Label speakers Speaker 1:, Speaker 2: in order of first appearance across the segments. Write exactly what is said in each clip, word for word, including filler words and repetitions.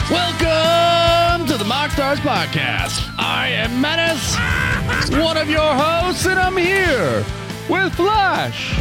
Speaker 1: Welcome to the Mock Stars Podcast. I am Menace, one of your hosts, and I'm here with Flash.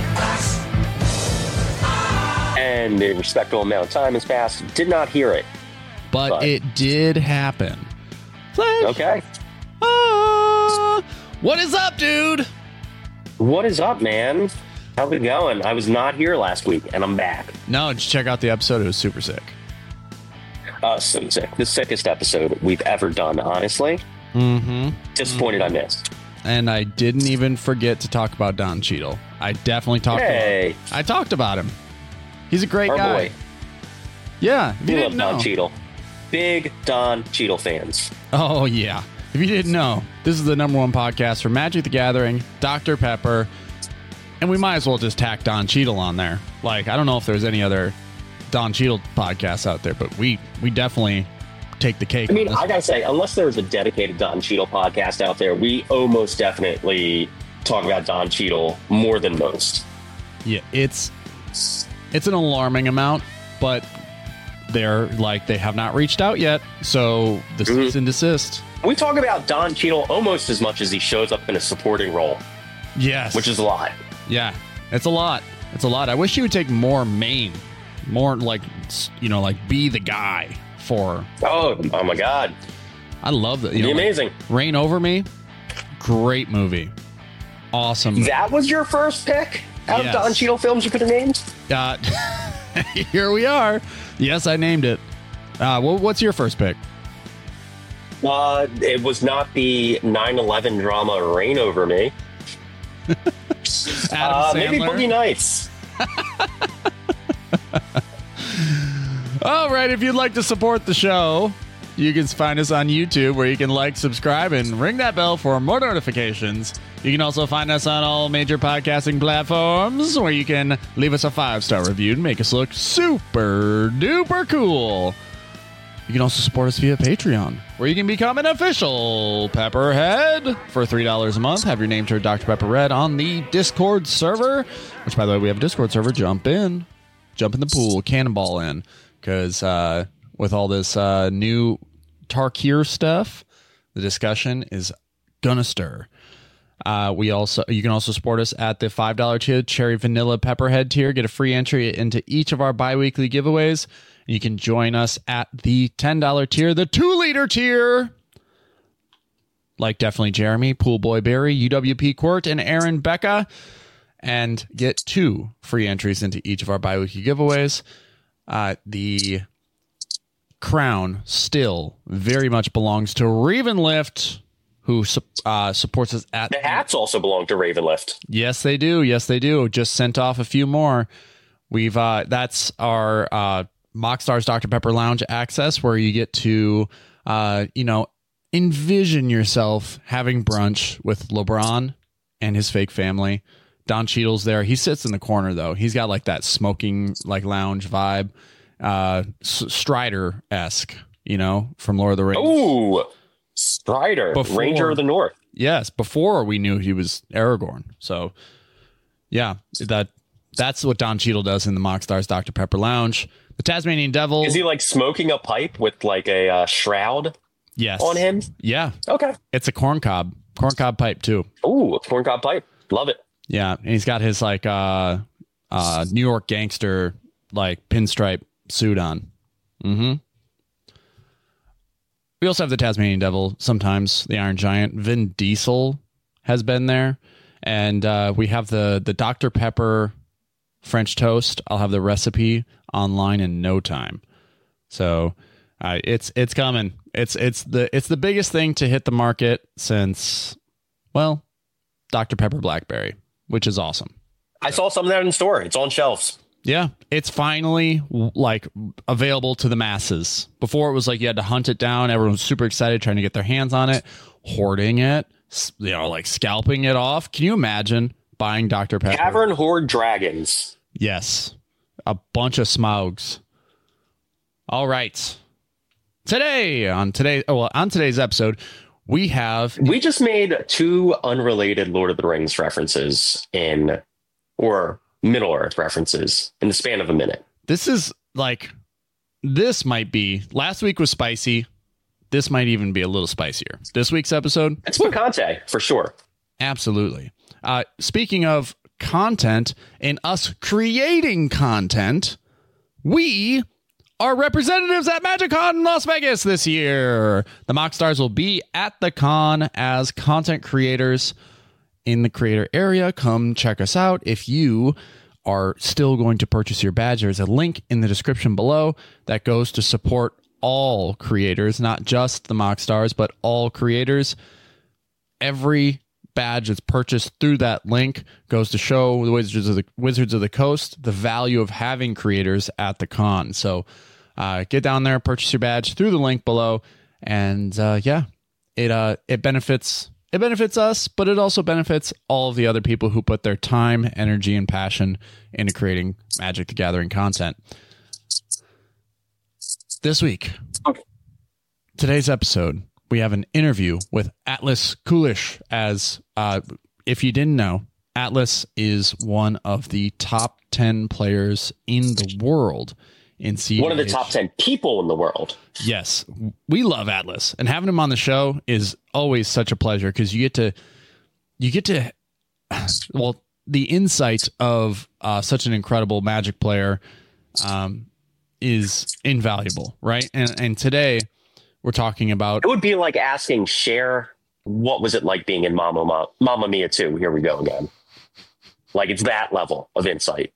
Speaker 2: And a respectable amount of time has passed. Did not hear it.
Speaker 1: But,
Speaker 2: But-
Speaker 1: it did happen. Flash.
Speaker 2: Okay.
Speaker 1: Ah, what is up, dude?
Speaker 2: What is up, man? How's it going? I was not here last week, and I'm back.
Speaker 1: No, just check out the episode. It was super sick.
Speaker 2: Uh, so sick. The sickest episode we've ever done, honestly.
Speaker 1: Mm-hmm.
Speaker 2: Disappointed I missed.
Speaker 1: And I didn't even forget to talk about Don Cheadle. I definitely talked
Speaker 2: Hey.
Speaker 1: about I talked about him. He's a great
Speaker 2: Our
Speaker 1: guy.
Speaker 2: boy.
Speaker 1: Yeah. If you
Speaker 2: We love
Speaker 1: didn't
Speaker 2: Don
Speaker 1: know.
Speaker 2: Cheadle. Big Don Cheadle fans.
Speaker 1: Oh, yeah. If you didn't know, this is the number one podcast for Magic the Gathering, Doctor Pepper, and we might as well just tack Don Cheadle on there. Like, I don't know if there's any other Don Cheadle podcasts out there, but we we definitely take the cake.
Speaker 2: I mean,
Speaker 1: on this.
Speaker 2: I gotta say, unless there's a dedicated Don Cheadle podcast out there, we almost definitely talk about Don Cheadle more than most.
Speaker 1: Yeah, it's it's an alarming amount, but they're like they have not reached out yet, so the
Speaker 2: Mhm.
Speaker 1: cease and desist.
Speaker 2: We talk about Don Cheadle almost as much as he shows up in a supporting role,
Speaker 1: Yes,
Speaker 2: which is a lot.
Speaker 1: yeah, it's a lot. It's a lot. I wish you would take more main, more like s- you know, like be the guy for.
Speaker 2: Oh, oh my God.
Speaker 1: I love that. You
Speaker 2: It'd
Speaker 1: know,
Speaker 2: be
Speaker 1: like,
Speaker 2: amazing.
Speaker 1: Reign Over Me, great movie, awesome.
Speaker 2: That was your first pick out
Speaker 1: Yes.
Speaker 2: of Don Cheadle films you could have named?
Speaker 1: Uh, here we are. Yes, I named it. Uh, wh- what's your first pick?
Speaker 2: Uh, it was not the nine eleven drama Reign Over Me.
Speaker 1: Adam
Speaker 2: Uh, maybe
Speaker 1: Sandler?
Speaker 2: Boogie Nights.
Speaker 1: All right, if you'd like to support the show, you can find us on YouTube where you can like, subscribe, and ring that bell for more notifications. You can also find us on all major podcasting platforms where you can leave us a five-star review and make us look super duper cool. You can also support us via Patreon, where you can become an official Pepperhead for three dollars a month. Have your name turned Doctor Pepper Red on the Discord server, which, by the way, we have a Discord server. Jump in. Jump in the pool. Cannonball in. Because uh, with all this uh, new Tarkir stuff, the discussion is gonna stir. Uh, we also you can also support us at the five dollar tier, Cherry Vanilla Pepperhead tier. Get a free entry into each of our bi-weekly giveaways. You can join us at the ten dollar tier, the two liter tier. Like definitely Jeremy, Pool Boy Barry, U W P Quirt, and Aaron Becca. And get two free entries into each of our bi-weekly giveaways. Uh, the crown still very much belongs to Ravenlift, who uh, supports us at
Speaker 2: The hats also belong to Ravenlift.
Speaker 1: Yes, they do. Yes, they do. Just sent off a few more. We've uh, that's our uh, Mockstars Doctor Pepper Lounge access, where you get to, uh, you know, envision yourself having brunch with LeBron and his fake family. Don Cheadle's there. He sits in the corner though. He's got like that smoking like lounge vibe, uh, S- Strider esque, you know, from Lord of the Rings.
Speaker 2: Ooh, Strider,
Speaker 1: Before-
Speaker 2: Ranger of the North.
Speaker 1: Yes, before we knew he was Aragorn. So, yeah, that that's what Don Cheadle does in the Mockstars Doctor Pepper Lounge. The Tasmanian Devil.
Speaker 2: Is he like smoking a pipe with like a uh, shroud
Speaker 1: yes.
Speaker 2: on him?
Speaker 1: Yeah,
Speaker 2: Okay.
Speaker 1: it's a corncob, corncob pipe too.
Speaker 2: Ooh, a corncob pipe. Love it.
Speaker 1: Yeah, and he's got his like uh, uh, New York gangster like pinstripe suit on. Mm-hmm. We also have the Tasmanian Devil, sometimes the Iron Giant. Vin Diesel has been there. And uh, we have the, the Doctor Pepper French toast. I'll have the recipe online in no time. So uh, it's it's coming. It's it's the it's the biggest thing to hit the market since, well, Doctor Pepper Blackberry, which is awesome.
Speaker 2: I saw some of that in the store. It's on shelves.
Speaker 1: Yeah, it's finally like available to the masses. Before it was like you had to hunt it down. Everyone was super excited trying to get their hands on it, hoarding it, you know, like scalping it off. Can you imagine buying Doctor Pepper?
Speaker 2: Cavern Horde Dragons.
Speaker 1: Yes, a bunch of Smaugs. All right. Today on today, oh, well, on today's episode, we have
Speaker 2: We just made two unrelated Lord of the Rings references in, or Middle Earth references in the span of a minute.
Speaker 1: this is like this might be, last week was spicy. This might even be a little spicier. This week's episode,
Speaker 2: it's picante for sure.
Speaker 1: Absolutely. Uh, speaking of content and us creating content, we are representatives at MagicCon in Las Vegas this year. The Mock Stars will be at the con as content creators in the creator area. Come check us out. If you are still going to purchase your badge, there's a link in the description below that goes to support all creators, not just the Mock Stars, but all creators. Every badge that's purchased through that link goes to show the Wizards of the Wizards of the Coast the value of having creators at the con. So uh, get down there, purchase your badge through the link below, and uh, yeah, it uh, it benefits it benefits us, but it also benefits all of the other people who put their time, energy, and passion into creating Magic the Gathering content. This week, today's episode, we have an interview with Atlas Kulish. As uh, if you didn't know, Atlas is one of the top ten players in the world in C D H.
Speaker 2: One of the top ten people in the world.
Speaker 1: Yes, we love Atlas, and having him on the show is always such a pleasure because you get to, you get to, well, the insight of uh, such an incredible Magic player um, is invaluable, right? And and today we're talking about.
Speaker 2: It would be like asking Cher, what was it like being in Mamma, Ma- Mamma Mia two? Here we go again. Like, it's that level of insight.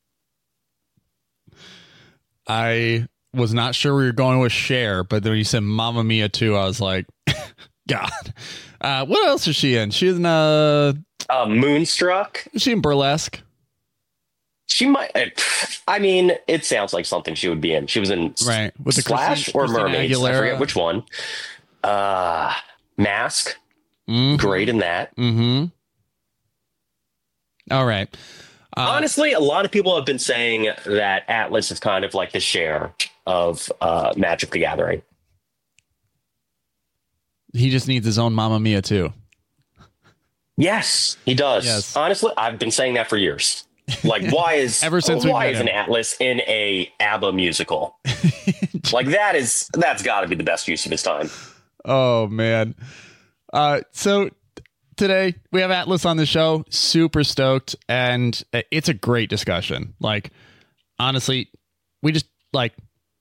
Speaker 1: I was not sure where you're going with Cher, but then when you said Mamma Mia two, I was like, God. Uh, what else is she in? She's in uh,
Speaker 2: uh, Moonstruck.
Speaker 1: Is she in Burlesque?
Speaker 2: She might. I mean, it sounds like something she would be in. She was in
Speaker 1: right with the
Speaker 2: Splash
Speaker 1: Christine,
Speaker 2: or
Speaker 1: Christina
Speaker 2: Mermaids.
Speaker 1: Aguilera.
Speaker 2: I forget which one. Uh, Mask.
Speaker 1: Mm-hmm.
Speaker 2: Great in that.
Speaker 1: Mm-hmm. All right. Uh,
Speaker 2: Honestly, a lot of people have been saying that Atlas is kind of like the Cher of uh, Magic the Gathering.
Speaker 1: He just needs his own Mamma Mia too.
Speaker 2: Yes, he does.
Speaker 1: Yes.
Speaker 2: Honestly, I've been saying that for years. Like, why is
Speaker 1: ever since we
Speaker 2: why
Speaker 1: met
Speaker 2: is
Speaker 1: him.
Speaker 2: an Atlas in a ABBA musical? Like, that is that's got to be the best use of his time.
Speaker 1: Oh man. Uh, so today we have Atlas on the show. Super stoked, and it's a great discussion. Like, honestly, we just like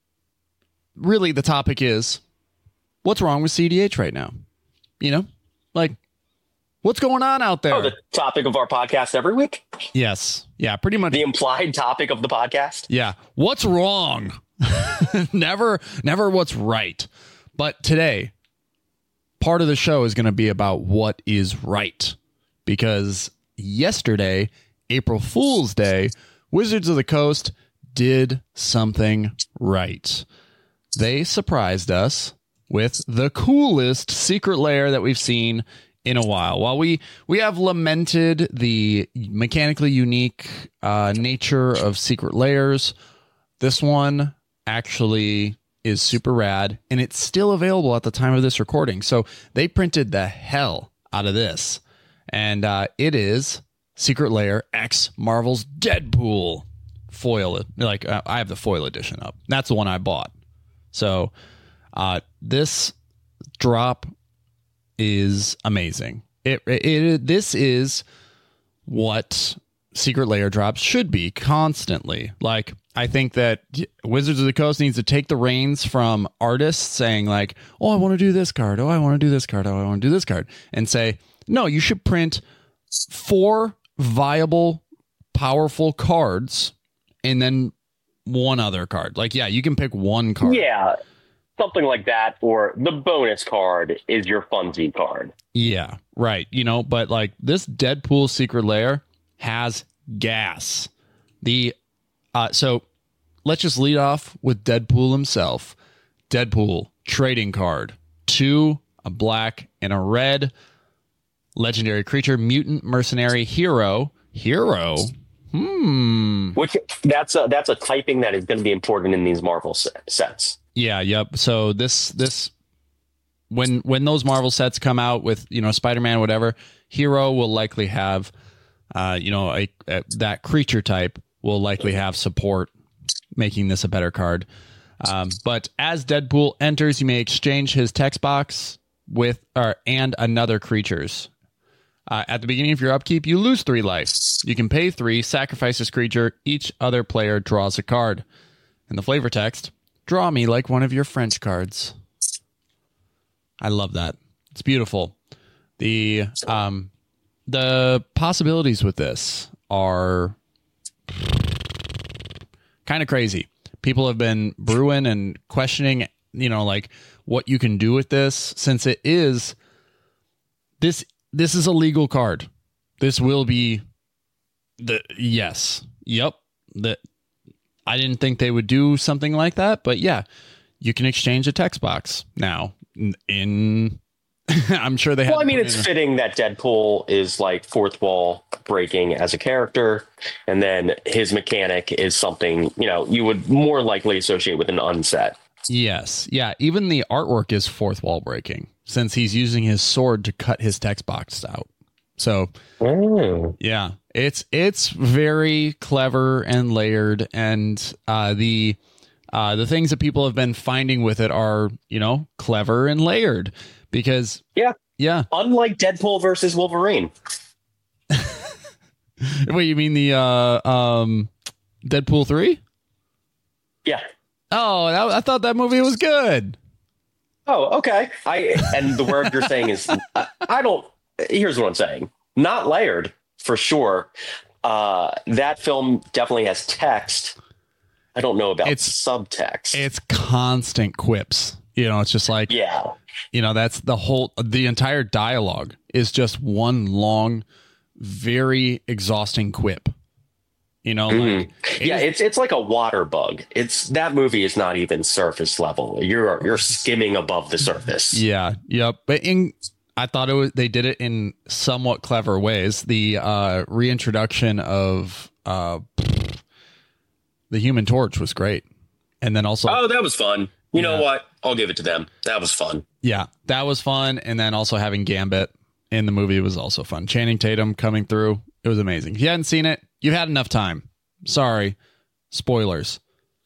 Speaker 1: really the topic is what's wrong with C D H right now? You know, like what's going on out there?
Speaker 2: Oh, the topic of our podcast every week?
Speaker 1: Yes. Yeah, pretty much.
Speaker 2: The implied topic of the podcast?
Speaker 1: Yeah. What's wrong? never, never what's right. But today, part of the show is going to be about what is right. Because yesterday, April Fool's Day, Wizards of the Coast did something right. They surprised us with the coolest secret lair that we've seen in a while. While we we have lamented the mechanically unique uh, nature of secret lairs, this one actually is super rad, and it's still available at the time of this recording. So they printed the hell out of this, and uh, it is Secret Lair X Marvel's Deadpool foil. Like uh, I have the foil edition up. That's the one I bought. So uh, this drop is amazing. It, it, it this is what Secret Lair drops should be constantly. Like, I think that Wizards of the Coast needs to take the reins from artists saying like, oh, I want to do this card. Oh, I want to do this card. Oh, I want to do this card. And say, no, you should print four viable, powerful cards and then one other card. Like, yeah, you can pick one card.
Speaker 2: Yeah. Something like that, or the bonus card is your funsie card.
Speaker 1: Yeah, right. You know, but like this Deadpool Secret Lair has gas. The uh, so let's just lead off with Deadpool himself. Deadpool trading card, two, a black and a red. Legendary creature, mutant mercenary hero. Hero. Hmm.
Speaker 2: Which that's a that's a typing that is going to be important in these Marvel set, sets.
Speaker 1: Yeah, yep. So this this when when those Marvel sets come out with, you know, Spider-Man, whatever, hero will likely have uh, you know, a, a that creature type will likely have support, making this a better card. Um, but as Deadpool enters, you may exchange his text box with or and another creature's. Uh, at the beginning of your upkeep, you lose three life. You can pay three, sacrifice this creature. Each other player draws a card. And the flavor text, draw me like one of your French cards. I love that. It's beautiful. The um, the possibilities with this are kind of crazy. People have been brewing and questioning, you know, like what you can do with this, since it is this. This is a legal card. This will be the yes. Yep. That I didn't think they would do something like that, but yeah, you can exchange a text box now. In I'm sure they have.
Speaker 2: Well, I mean, it's fitting that Deadpool is like fourth wall breaking as a character, and then his mechanic is something, you know, you would more likely associate with an unset.
Speaker 1: Yes. Yeah. Even the artwork is fourth wall breaking, since he's using his sword to cut his text box out. So,
Speaker 2: oh.
Speaker 1: yeah, it's it's very clever and layered, and uh, the uh, the things that people have been finding with it are, you know, clever and layered because
Speaker 2: yeah,
Speaker 1: yeah.
Speaker 2: Unlike Deadpool versus Wolverine.
Speaker 1: Wait, you mean the uh, um, Deadpool three?
Speaker 2: Yeah.
Speaker 1: Oh, that, I thought that movie was good.
Speaker 2: Oh, okay. I and the word you're saying is I, I don't. Here's what I'm saying: not layered for sure. Uh, that film definitely has text. I don't know about
Speaker 1: it's
Speaker 2: subtext.
Speaker 1: It's constant quips. You know, it's just like
Speaker 2: yeah.
Speaker 1: You know, that's the whole. The entire dialogue is just one long, very exhausting quip. You know,
Speaker 2: mm.
Speaker 1: like
Speaker 2: yeah, it's it's like a water bug. It's that movie is not even surface level. You're you're skimming above the surface.
Speaker 1: Yeah, yep. But in I thought it was they did it in somewhat clever ways. The uh, reintroduction of uh, the Human Torch was great, and then also
Speaker 2: oh, that was fun. You
Speaker 1: yeah.
Speaker 2: know what? I'll give it to them. That was fun.
Speaker 1: Yeah, that was fun, and then also having Gambit in the movie was also fun. Channing Tatum coming through, it was amazing. If you hadn't seen it, you've had enough time. Sorry. Spoilers.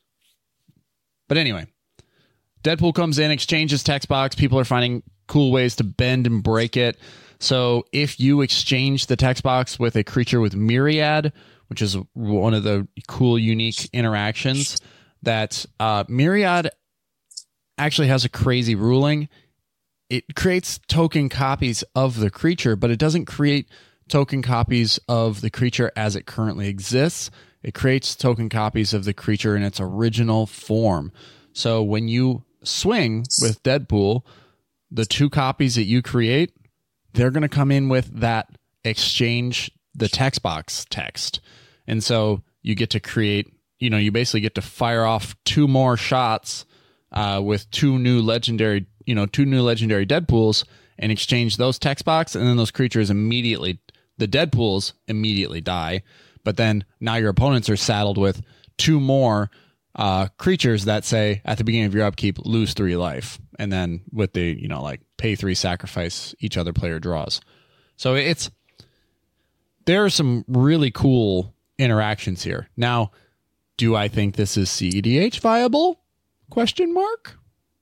Speaker 1: But anyway, Deadpool comes in, exchanges text box. People are finding cool ways to bend and break it. So if you exchange the text box with a creature with Myriad, which is one of the cool, unique interactions, that uh, Myriad actually has a crazy ruling. It creates token copies of the creature, but it doesn't create token copies of the creature as it currently exists. It creates token copies of the creature in its original form. So when you swing with Deadpool, the two copies that you create, they're going to come in with that exchange, the text box text. And so you get to create, you know, you basically get to fire off two more shots uh, with two new legendary, you know, two new legendary Deadpools and exchange those text box. And then those creatures immediately, the Deadpools immediately die. But then now your opponents are saddled with two more uh, creatures that say at the beginning of your upkeep, lose three life. And then with the, you know, like pay three, sacrifice, each other player draws. So it's, there are some really cool interactions here. Now, do I think this is C E D H viable? Question mark.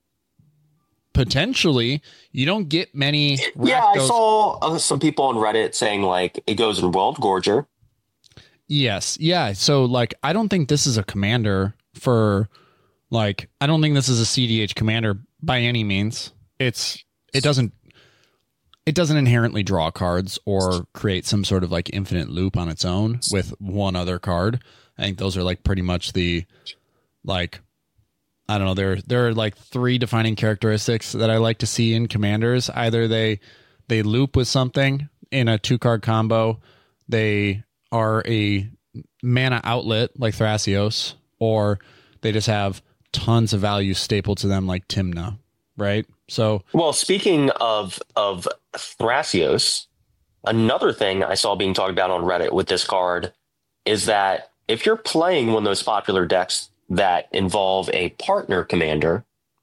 Speaker 1: Potentially. You don't get many.
Speaker 2: Yeah, I saw uh, some people on Reddit saying like it goes in World Gorger.
Speaker 1: Yes. Yeah. So like, I don't think this is a commander for like, I don't think this is a C D H commander by any means. It's, it doesn't, it doesn't inherently draw cards or create some sort of like infinite loop on its own with one other card. I think those are like pretty much the, like, I don't know. There, there are like three defining characteristics that I like to see in commanders. Either they, they loop with something in a two card combo. They are a mana outlet like Thrasios, or they just have tons of value stapled to them like Tymna, right? So,
Speaker 2: well, speaking of of Thrasios, another thing I saw being talked about on Reddit with this card is that if you're playing one of those popular decks that involve a partner commander,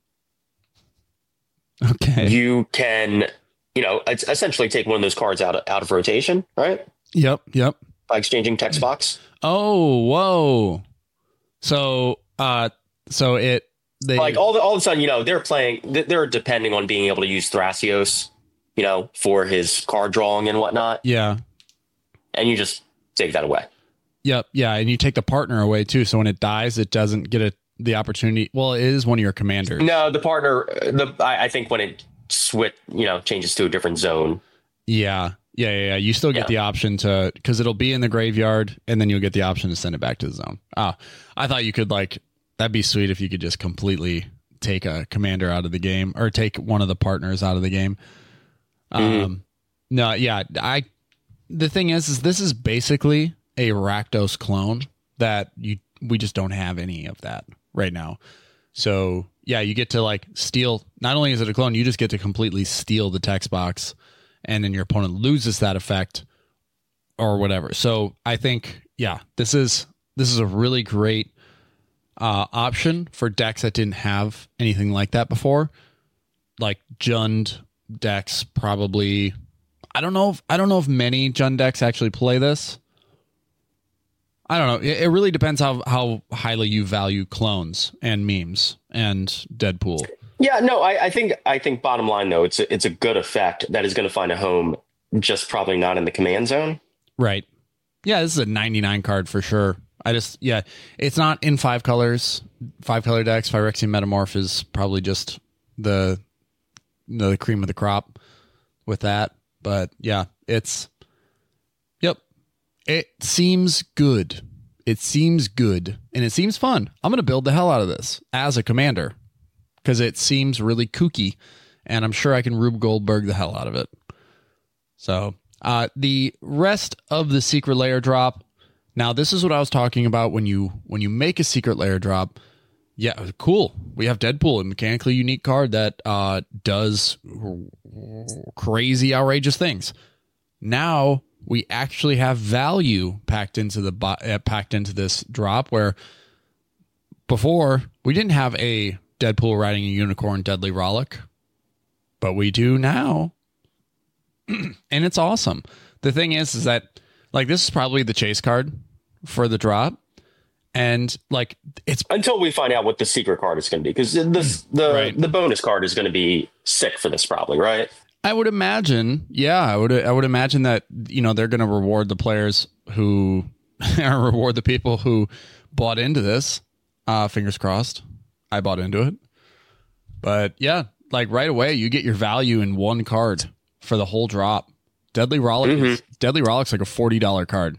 Speaker 1: okay,
Speaker 2: you can, you know, essentially take one of those cards out of, out of rotation, right?
Speaker 1: Yep, yep.
Speaker 2: By exchanging text box.
Speaker 1: Oh, whoa. So, uh, so it they
Speaker 2: like all the, all of a sudden, you know, they're playing, they're depending on being able to use Thrasios, you know, for his card drawing and whatnot.
Speaker 1: Yeah.
Speaker 2: And you just take that away.
Speaker 1: Yep. Yeah. And you take the partner away too. So when it dies, it doesn't get a, the opportunity. Well, it is one of your commanders.
Speaker 2: No, the partner, the I, I think when it switch, you know, changes to a different zone.
Speaker 1: Yeah. Yeah. Yeah. yeah. You still get yeah. the option to, because it'll be in the graveyard and then you'll get the option to send it back to the zone. Ah, I thought you could like, that'd be sweet if you could just completely take a commander out of the game or take one of the partners out of the game. Mm-hmm. Um, no, yeah. I, the thing is, is this is basically a Rakdos clone that you, we just don't have any of that right now. So yeah, you get to like steal, not only is it a clone, you just get to completely steal the text box and then your opponent loses that effect or whatever. So I think, yeah, this is, this is a really great uh, option for decks that didn't have anything like that before. Like Jund decks probably, I don't know if, I don't know if many Jund decks actually play this. I don't know. It, it really depends how, how highly you value clones and memes and Deadpool.
Speaker 2: Yeah, no, I, I think I think bottom line though, it's a, it's a good effect that is going to find a home, just probably not in the command zone.
Speaker 1: Right. Yeah, this is a ninety-nine card for sure. I just yeah, it's not in five colors. Five color decks. Phyrexian Metamorph is probably just the the cream of the crop with that. But yeah, it's yep. It seems good. It seems good, and it seems fun. I'm going to build the hell out of this as a commander because it seems really kooky, and I'm sure I can Rube Goldberg the hell out of it. So uh, the rest of the secret layer drop. Now, this is what I was talking about when you when you make a secret layer drop. Yeah, cool. We have Deadpool, a mechanically unique card that uh, does crazy, outrageous things. Now we actually have value packed into the uh, packed into this drop, where before we didn't have a Deadpool riding a unicorn, Deadly Rollick, but we do now, and it's awesome. The thing is, is that like this is probably the chase card for the drop, and like it's
Speaker 2: until we find out what the secret card is going to be, because this the
Speaker 1: right.
Speaker 2: the bonus card is going to be sick for this, probably, right?
Speaker 1: I would imagine, yeah, I would. I would imagine that you know they're going to reward the players who, or reward the people who bought into this. Uh, fingers crossed, I bought into it. But yeah, like right away, you get your value in one card for the whole drop. Deadly Rollick, mm-hmm. is, Deadly Rollick's like a forty dollar card.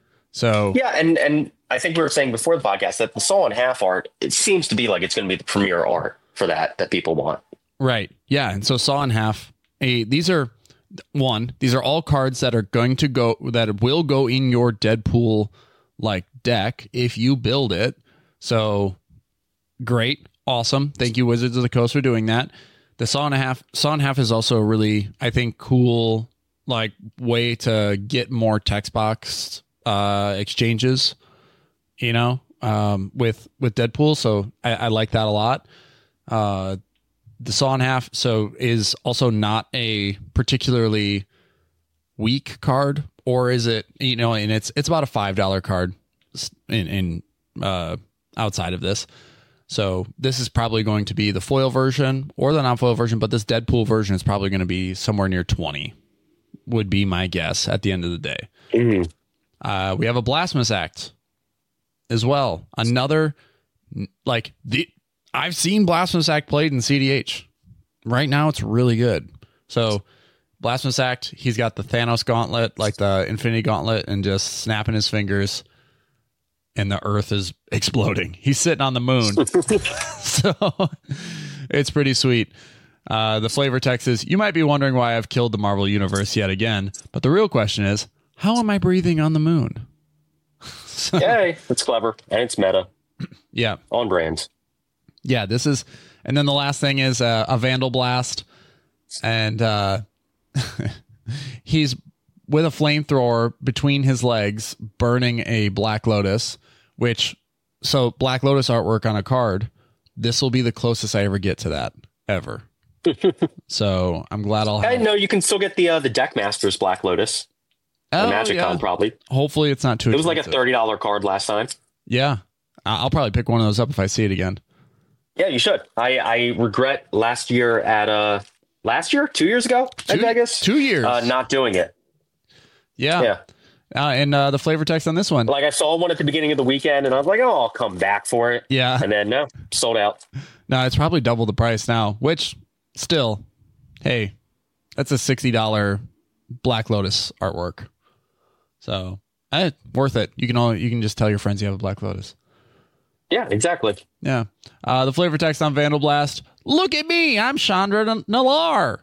Speaker 1: So
Speaker 2: yeah, and and I think we were saying before the podcast that the Saw in Half art, it seems to be like it's going to be the premier art for that that people want.
Speaker 1: Right. Yeah, and so Saw in Half. A, these are one. These are all cards that are going to go that will go in your Deadpool like deck if you build it. So great, awesome. Thank you, Wizards of the Coast, for doing that. The Saw and a Half, Saw and a Half is also a really, I think, cool like way to get more text box uh, exchanges. You know, um, with with Deadpool. So I, I like that a lot. Uh, The Saw in Half so is also not a particularly weak card, or is it, you know, and it's it's about a five dollar card in, in uh, outside of this. So this is probably going to be the foil version or the non-foil version, but this Deadpool version is probably going to be somewhere near twenty, would be my guess at the end of the day. Mm-hmm. Uh, we have a Blasphemous Act as well. Another, like, the I've seen Blasphemous Act played in C D H. Right now, it's really good. So, Blasphemous Act, he's got the Thanos gauntlet, like the Infinity Gauntlet, and just snapping his fingers, and the Earth is exploding. He's sitting on the moon. So, it's pretty sweet. Uh, the flavor text is, you might be wondering why I've killed the Marvel Universe yet again, but the real question is, how am I breathing on the moon?
Speaker 2: So, yay, it's clever, and it's meta.
Speaker 1: Yeah.
Speaker 2: On brand.
Speaker 1: Yeah, this is, and then the last thing is uh, a Vandal Blast, and uh, he's with a flamethrower between his legs, burning a Black Lotus, which, so Black Lotus artwork on a card, this will be the closest I ever get to that, ever. So I'm glad I'll have
Speaker 2: I know you can still get the uh, the Deckmasters Black Lotus.
Speaker 1: Oh,
Speaker 2: the Magic
Speaker 1: yeah.
Speaker 2: Con, probably.
Speaker 1: Hopefully it's not too
Speaker 2: It was
Speaker 1: expensive.
Speaker 2: like a thirty dollar card last time.
Speaker 1: Yeah. I'll probably pick one of those up if I see it again.
Speaker 2: Yeah, you should. I, I regret last year at uh last year, two years ago
Speaker 1: two,
Speaker 2: at Vegas,
Speaker 1: two years,
Speaker 2: uh, not doing it.
Speaker 1: Yeah,
Speaker 2: yeah.
Speaker 1: Uh, and uh, the flavor text on this one,
Speaker 2: like I saw one at the beginning of the weekend, and I was like, oh, I'll come back for it.
Speaker 1: Yeah,
Speaker 2: and then no, sold out.
Speaker 1: No, it's probably double the price now. Which still, hey, that's a sixty dollar Black Lotus artwork. So, eh, worth it. You can all you can just tell your friends you have a Black Lotus.
Speaker 2: Yeah, exactly.
Speaker 1: Yeah. Uh, the flavor text on Vandal Blast. Look at me. I'm Chandra Nalar.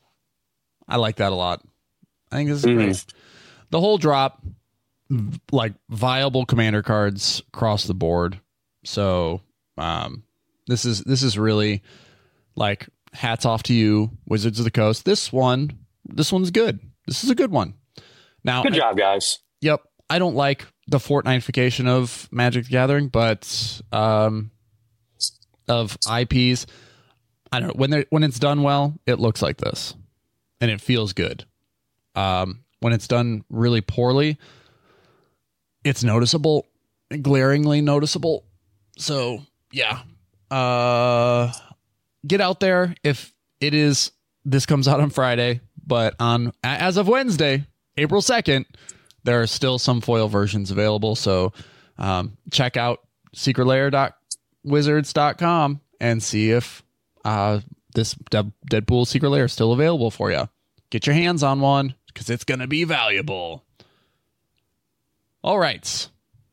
Speaker 1: I like that a lot. I think this is mm. great. The whole drop, like viable commander cards across the board. So um, this is this is really like hats off to you, Wizards of the Coast. This one, this one's good. This is a good one. Now,
Speaker 2: good job, guys.
Speaker 1: Yep. I don't like the Fortnite-ification of Magic the Gathering, but um, of I Ps, I don't know. When they when it's done well, it looks like this, and it feels good. Um, when it's done really poorly, it's noticeable, glaringly noticeable. So yeah, uh, get out there if it is. This comes out on Friday, but on as of Wednesday, April second. There are still some foil versions available, so um, check out secret lair dot wizards dot com and see if uh, this De- Deadpool Secret Lair is still available for you. Get your hands on one, because it's going to be valuable. All right.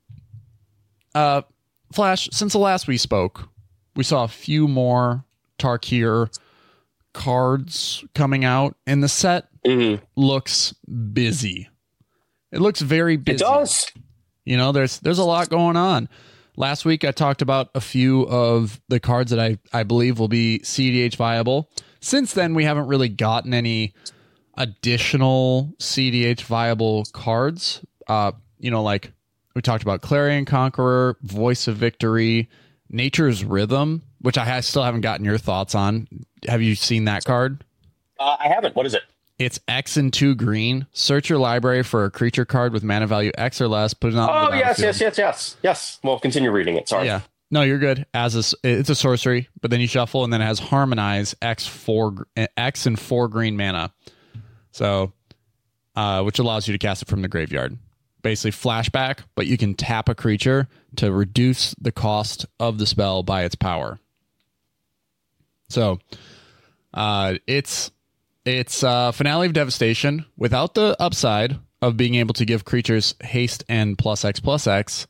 Speaker 1: Uh, Flash, since the last we spoke, we saw a few more Tarkir cards coming out, and the set mm-hmm. looks busy. It looks very busy.
Speaker 2: It does.
Speaker 1: You know, there's there's a lot going on. Last week, I talked about a few of the cards that I, I believe will be C D H viable. Since then, we haven't really gotten any additional C D H viable cards. Uh, you know, like we talked about Clarion Conqueror, Voice of Victory, Nature's Rhythm, which I ha- still haven't gotten your thoughts on. Have you seen that card?
Speaker 2: Uh, I haven't. What is it?
Speaker 1: It's X and two green. Search your library for a creature card with mana value X or less. Put it on.
Speaker 2: Oh, yes, yes, yes, yes. Yes. Well, continue reading it. Sorry.
Speaker 1: Yeah. No, you're good. As a, it's a sorcery, but then you shuffle, and then it has Harmonize, X, four, X and four green mana. So, uh, which allows you to cast it from the graveyard. Basically, flashback, but you can tap a creature to reduce the cost of the spell by its power. So, uh, it's... It's uh, Finale of Devastation without the upside of being able to give creatures haste and plus X plus X,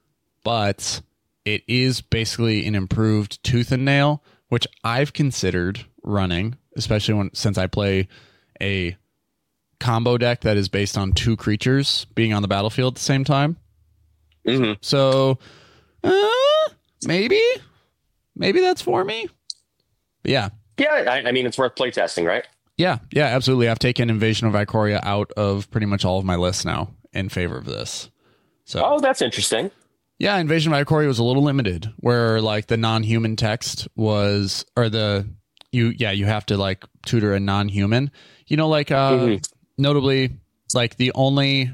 Speaker 1: but it is basically an improved Tooth and Nail, which I've considered running, especially when since I play a combo deck that is based on two creatures being on the battlefield at the same time.
Speaker 2: Mm-hmm.
Speaker 1: So uh, maybe, maybe that's for me. But yeah.
Speaker 2: Yeah, I, I mean, it's worth playtesting, right?
Speaker 1: Yeah, yeah, absolutely. I've taken Invasion of Ikoria out of pretty much all of my lists now in favor of this. So,
Speaker 2: oh, that's interesting.
Speaker 1: Yeah, Invasion of Ikoria was a little limited, where like the non-human text was, or the you, yeah, you have to like tutor a non-human. You know, like uh, mm-hmm. notably, like the only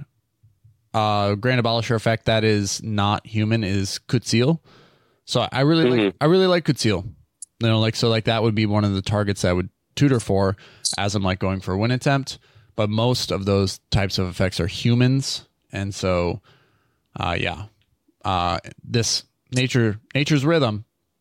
Speaker 1: uh, Grand Abolisher effect that is not human is Kutzil. So I really mm-hmm. like, I really like Kutzil. You know, like so, like that would be one of the targets that I would tutor for as I'm like going for a win attempt, but most of those types of effects are humans, and so uh yeah uh this nature nature's rhythm,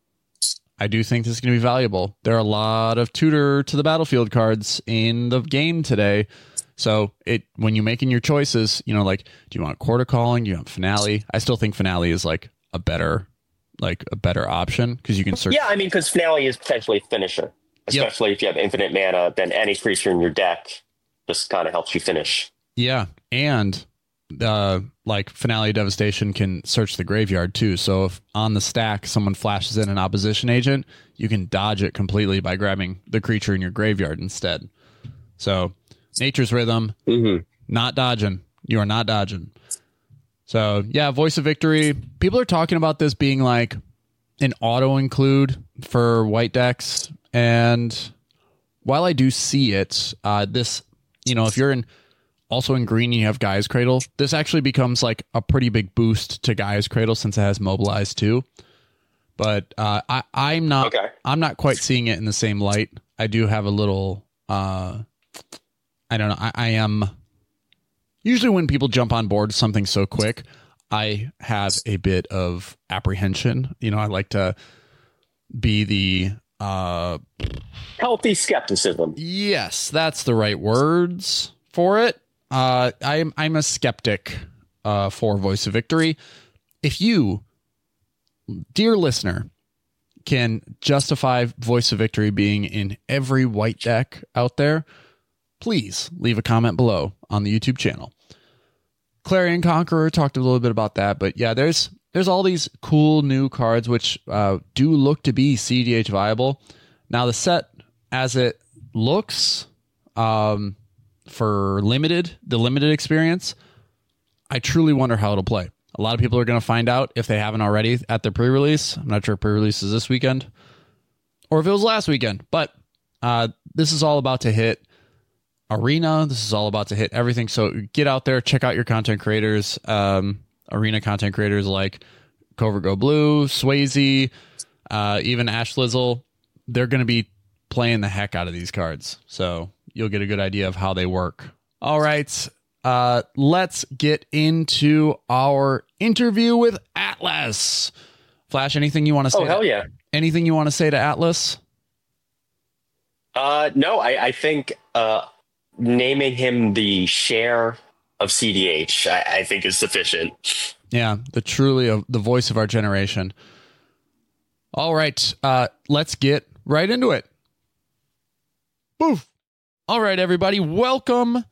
Speaker 1: I do think this is going to be valuable. There are a lot of tutor to the battlefield cards in the game today, so it when you're making your choices, you know, like, do you want Quarter Calling, do you want Finale? I still think Finale is like a better like a better option, because you can search.
Speaker 2: Yeah, I mean, because Finale is potentially a finisher. Especially yep. if you have infinite mana, then any creature in your deck just kind of helps you finish.
Speaker 1: Yeah, and uh, like Finale Devastation can search the graveyard too. So if on the stack someone flashes in an opposition agent, you can dodge it completely by grabbing the creature in your graveyard instead. So Nature's Rhythm,
Speaker 2: mm-hmm.
Speaker 1: not dodging. You are not dodging. So yeah, Voice of Victory. People are talking about this being like an auto include for white decks. And while I do see it, uh, this, you know, if you're in also in green, you have Gaia's Cradle. This actually becomes like a pretty big boost to Gaia's Cradle since it has Mobilize too. but uh, I, I'm not.
Speaker 2: Okay.
Speaker 1: I'm not quite seeing it in the same light. I do have a little. Uh, I don't know. I, I am. Usually, when people jump on board something so quick, I have a bit of apprehension. You know, I like to be the uh,
Speaker 2: healthy skepticism.
Speaker 1: Yes, that's the right words for it. Uh, I'm I'm a skeptic uh, for Voice of Victory. If you, dear listener, can justify Voice of Victory being in every white deck out there, please leave a comment below on the YouTube channel. Clarion Conqueror talked a little bit about that, but yeah, there's there's all these cool new cards which uh, do look to be C D H viable. Now the set as it looks um, for limited, the limited experience, I truly wonder how it'll play. A lot of people are going to find out if they haven't already at the pre-release. I'm not sure if pre-release is this weekend or if it was last weekend, but uh, this is all about to hit Arena. This is all about to hit everything. So get out there, check out your content creators, um, Arena content creators like Covert Go Blue, Swayze, uh, even Ash Lizzle. They're going to be playing the heck out of these cards. So you'll get a good idea of how they work. All right. Uh, let's get into our interview with Atlas. Flash, anything you want to say?
Speaker 2: Oh, hell
Speaker 1: to,
Speaker 2: yeah.
Speaker 1: Anything you want to say to Atlas?
Speaker 2: Uh, no, I, I think uh, naming him the share of C D H, I, I think is sufficient.
Speaker 1: Yeah, the truly uh, the voice of our generation. All right, uh, let's get right into it. Boof. All right, everybody, welcome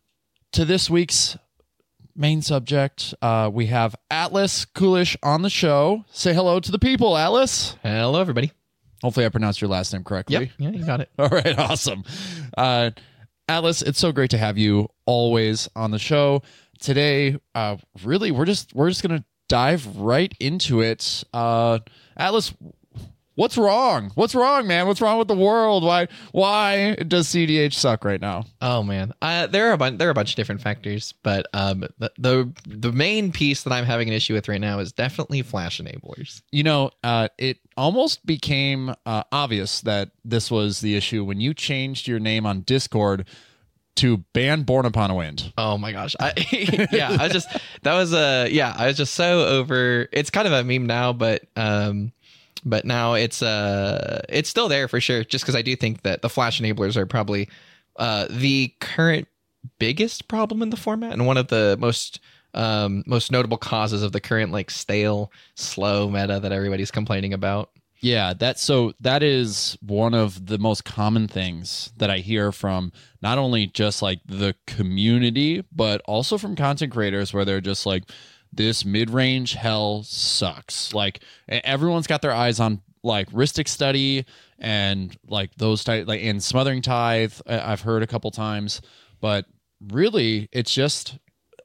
Speaker 1: to this week's main subject. Uh, we have Atlas Kulish on the show. Say hello to the people, Atlas.
Speaker 3: Hello, everybody.
Speaker 1: Hopefully I pronounced your last name correctly.
Speaker 3: Yep. Yeah, you got it.
Speaker 1: All right, awesome. Uh, Atlas, it's so great to have you always on the show. Today, uh, really, we're just we're just gonna dive right into it. Uh, Atlas, what's wrong? What's wrong, man? What's wrong with the world? Why why does C D H suck right now?
Speaker 3: Oh man, uh, there are a bunch. There are a bunch of different factors, but um, the, the the main piece that I'm having an issue with right now is definitely Flash enablers.
Speaker 1: You know, uh, it almost became uh, obvious that this was the issue when you changed your name on Discord to ban Born Upon a Wind.
Speaker 3: Oh my gosh, I, yeah, I was just that was a uh, yeah, I was just so over. It's kind of a meme now, but um. But now it's uh it's still there for sure, just because I do think that the Flash enablers are probably uh, the current biggest problem in the format and one of the most um, most notable causes of the current like stale, slow meta that everybody's complaining about.
Speaker 1: Yeah, that's so that is one of the most common things that I hear from not only just like the community, but also from content creators where they're just like, this mid-range hell sucks. Like everyone's got their eyes on like Rhystic Study and like those type like and Smothering Tithe. I've heard a couple times, but really it's just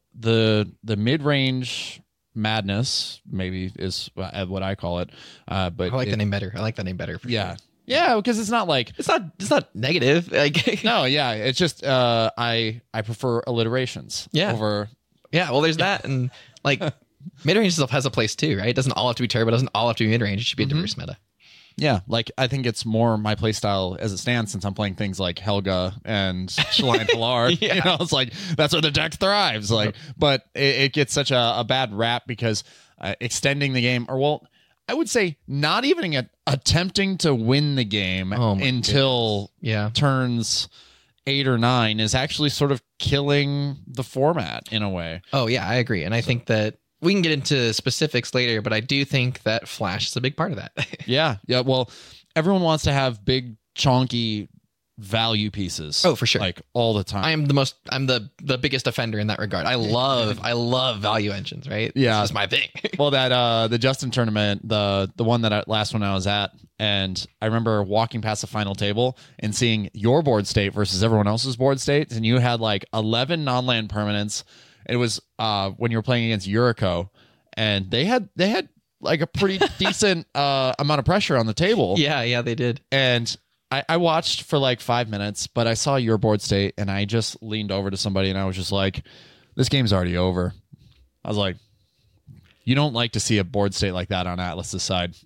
Speaker 1: the the mid-range madness. Maybe is what I call it. Uh, but
Speaker 3: I like
Speaker 1: it,
Speaker 3: the name better. I like that name better. For
Speaker 1: yeah.
Speaker 3: Sure.
Speaker 1: Yeah, because it's not like
Speaker 3: it's not it's not negative. Like
Speaker 1: no, yeah, it's just uh, I I prefer alliterations.
Speaker 3: Yeah.
Speaker 1: Over
Speaker 3: yeah. Well, there's that and. Like, mid-range stuff has a place too, right? It doesn't all have to be turbo. It doesn't all have to be mid-range. It should be a diverse meta.
Speaker 1: Yeah, like, I think it's more my play style as it stands since I'm playing things like Helga and Shalane Pilar.
Speaker 3: Yeah.
Speaker 1: You know, it's like, that's where the deck thrives. Like, but it, it gets such a, a bad rap because uh, extending the game, or well, I would say not even a, attempting to win the game
Speaker 3: Oh
Speaker 1: until
Speaker 3: Yeah.
Speaker 1: turns eight or nine is actually sort of killing the format in a way.
Speaker 3: Oh, yeah, I agree. And I think that we can get into specifics later, but I do think that Flash is a big part of that.
Speaker 1: Yeah. Yeah. Well, everyone wants to have big, chonky value pieces.
Speaker 3: Oh, for sure.
Speaker 1: Like all the time.
Speaker 3: I am the most, I'm the the biggest offender in that regard. I love, I love value engines, right?
Speaker 1: Yeah.
Speaker 3: This is my thing.
Speaker 1: Well, that uh, the Justin tournament, the the one that I, last one I was at, and I remember walking past the final table and seeing your board state versus everyone else's board state, and you had like eleven non-land permanents. It was uh, when you were playing against Yuriko, and they had they had like a pretty decent uh, amount of pressure on the table.
Speaker 3: Yeah, yeah, they did.
Speaker 1: And I, I watched for like five minutes, but I saw your board state, and I just leaned over to somebody, and I was just like, "This game's already over." I was like, you don't like to see a board state like that on Atlas's side.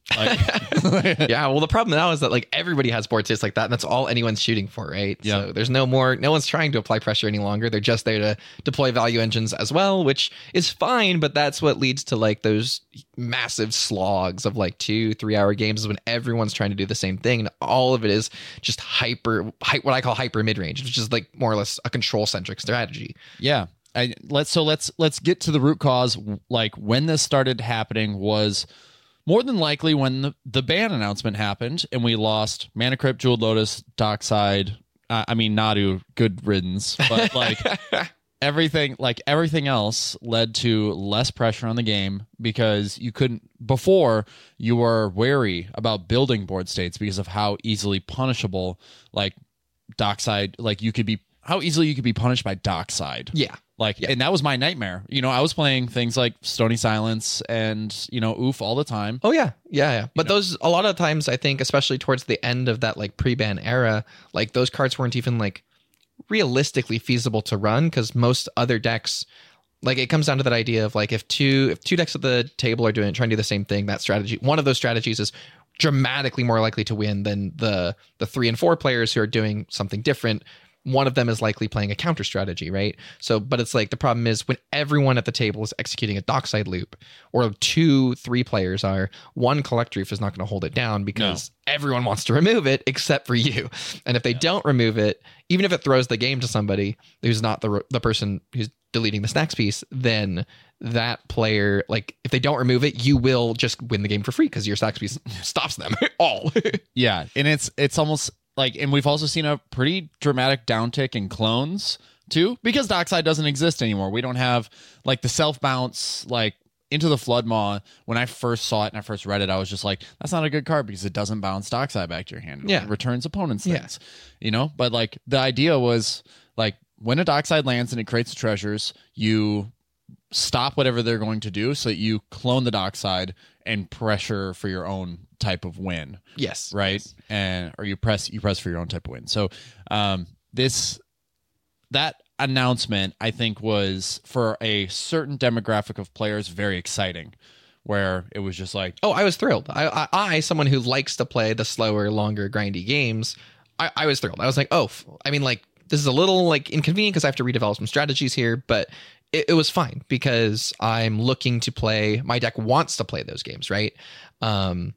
Speaker 1: Like,
Speaker 3: yeah, well, the problem now is that like everybody has board states like that, and that's all anyone's shooting for, right?
Speaker 1: Yeah.
Speaker 3: So there's no more, no one's trying to apply pressure any longer. They're just there to deploy value engines as well, which is fine, but that's what leads to like those massive slogs of like two, three hour games when everyone's trying to do the same thing, and all of it is just hyper, hy- what I call hyper mid range, which is like more or less a control centric strategy.
Speaker 1: yeah. I, let's so let's let's get to the root cause. Like when this started happening was more than likely when the, the ban announcement happened and we lost Mana Crypt, Jeweled Lotus, Dockside. Uh, I mean Nadu, good riddance, but like everything, like everything else led to less pressure on the game because you couldn't before you were wary about building board states because of how easily punishable like Dockside, like you could be how easily you could be punished by Dockside.
Speaker 3: Yeah.
Speaker 1: Like,
Speaker 3: Yeah.
Speaker 1: and that was my nightmare. You know, I was playing things like Stony Silence and, you know, Oof all the time.
Speaker 3: Oh yeah, yeah, yeah. But
Speaker 1: know?
Speaker 3: those a lot of times, I think, especially towards the end of that like pre-ban era, like those cards weren't even like realistically feasible to run because most other decks, like it comes down to that idea of like if two if two decks at the table are doing trying to do the same thing, that strategy, one of those strategies is dramatically more likely to win than the the three and four players who are doing something different. One of them is likely playing a counter strategy, right? So, but it's like the problem is when everyone at the table is executing a Dockside loop, or two, three players are, one Collect Reef is not going to hold it down because no. everyone wants to remove it except for you. And if they yeah. don't remove it, even if it throws the game to somebody who's not the the person who's deleting the snacks piece, then that player, like if they don't remove it, you will just win the game for free because your snacks piece stops them all.
Speaker 1: Yeah, and it's it's almost. Like, and we've also seen a pretty dramatic downtick in clones too, because Dockside doesn't exist anymore. We don't have like the self bounce, like Into the Floodmaw. When I first saw it and I first read it, I was just like, that's not a good card because it doesn't bounce Dockside back to your hand. It
Speaker 3: yeah.
Speaker 1: returns opponents'
Speaker 3: yeah.
Speaker 1: things, you know? But like the idea was like when a Dockside lands and it creates treasures, you stop whatever they're going to do so that you clone the Dockside and pressure for your own type of win.
Speaker 3: Yes.
Speaker 1: Right.
Speaker 3: Yes.
Speaker 1: And or you press you press for your own type of win. So um this that announcement I think was for a certain demographic of players very exciting, where it was just like,
Speaker 3: oh, I was thrilled. I I, I someone who likes to play the slower, longer, grindy games, I, I was thrilled. I was like, oh, I mean, like this is a little like inconvenient because I have to redevelop some strategies here, but it, it was fine because I'm looking to play. My deck wants to play those games, right? Um,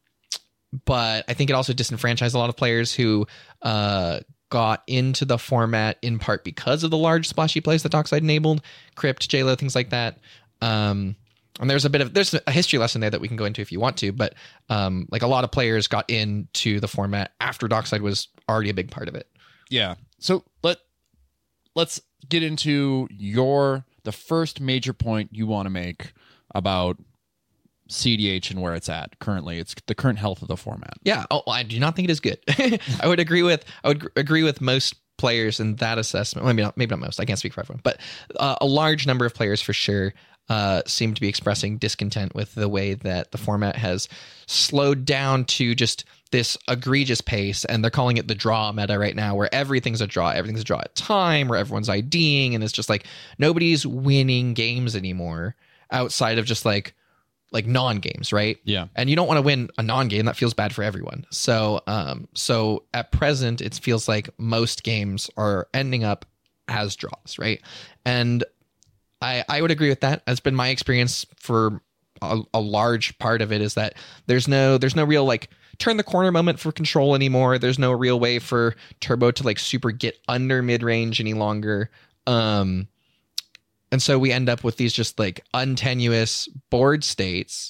Speaker 3: but I think it also disenfranchised a lot of players who uh, got into the format in part because of the large splashy plays that Dockside enabled, Crypt, J L O, things like that. Um, and there's a bit of there's a history lesson there that we can go into if you want to, but um, like a lot of players got into the format after Dockside was already a big part of it.
Speaker 1: Yeah. So let let's get into your the first major point you want to make about C D H and where it's at currently. It's the current health of the format.
Speaker 3: Yeah. Oh, I do not think it is good. I would agree with I would agree with most players in that assessment. Maybe not. Maybe not most. I can't speak for everyone, but uh, a large number of players for sure uh, seem to be expressing discontent with the way that the format has slowed down to just this egregious pace, and they're calling it the draw meta right now, where everything's a draw, everything's a draw at time, where everyone's IDing, and it's just like nobody's winning games anymore outside of just like like non-games, right?
Speaker 1: Yeah.
Speaker 3: And you don't want to win a non-game. That feels bad for everyone. So um, so at present, it feels like most games are ending up as draws, right? And I I would agree with that. That's been my experience for a, a large part of it, is that there's no there's no real like turn the corner moment for Control anymore. There's no real way for Turbo to like super get under mid-range any longer. Um And so we end up with these just like untenuous board states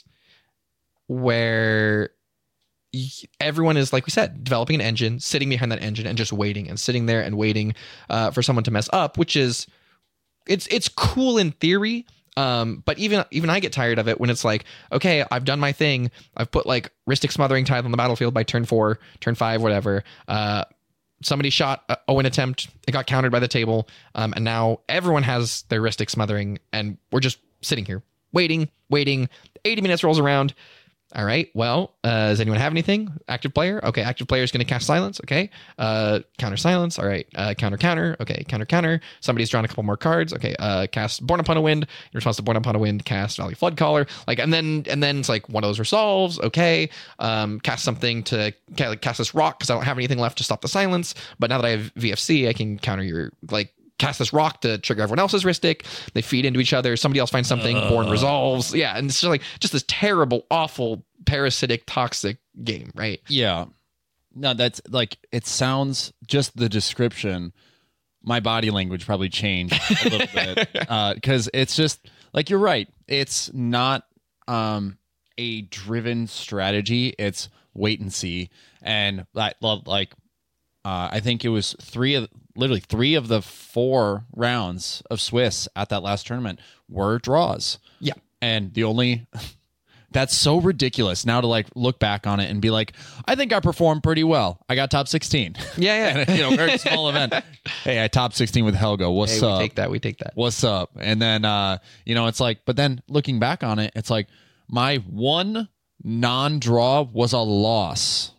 Speaker 3: where everyone is, like we said, developing an engine, sitting behind that engine and just waiting and sitting there and waiting uh, for someone to mess up, which is it's it's cool in theory. Um, but even even I get tired of it when it's like, okay, I've done my thing. I've put like Rhystic Smothering Tithe on the battlefield by turn four, turn five, whatever. Uh, Somebody shot a Owen attempt. It got countered by the table. Um, and now everyone has their Rhystic Smothering, and we're just sitting here waiting, waiting. eighty minutes rolls around. All right. Well, uh, does anyone have anything? Active player. Okay. Active player is going to cast silence. Okay. Uh, counter silence. All right. Uh, counter counter. Okay. Counter counter. Somebody's drawn a couple more cards. Okay. Uh, cast Born Upon a Wind. In response to Born Upon a Wind, cast Valley Flood Caller. Like, and then and then it's like one of those resolves. Okay. Um, cast something to ca- like, cast this rock because I don't have anything left to stop the silence. But now that I have V F C, I can counter your like. Cast this rock to trigger everyone else's Ristic. They feed into each other. Somebody else finds something. Uh. Born resolves. Yeah, and it's just like just this terrible, awful, parasitic, toxic game, right?
Speaker 1: Yeah. No, that's like it sounds. Just the description. My body language probably changed a little bit because uh, it's just like you're right. It's not um, a driven strategy. It's wait and see, and like like uh, I think it was three of. Literally three of the four rounds of Swiss at that last tournament were draws.
Speaker 3: Yeah.
Speaker 1: And the only that's so ridiculous now to like look back on it and be like, I think I performed pretty well. I got top sixteen.
Speaker 3: Yeah, yeah.
Speaker 1: And, you know, very small event. Hey, I top sixteen with Helga. What's
Speaker 3: hey, we
Speaker 1: up?
Speaker 3: We take that. We take that.
Speaker 1: What's up? And then, uh, you know, it's like, but then looking back on it, it's like my one non-draw was a loss.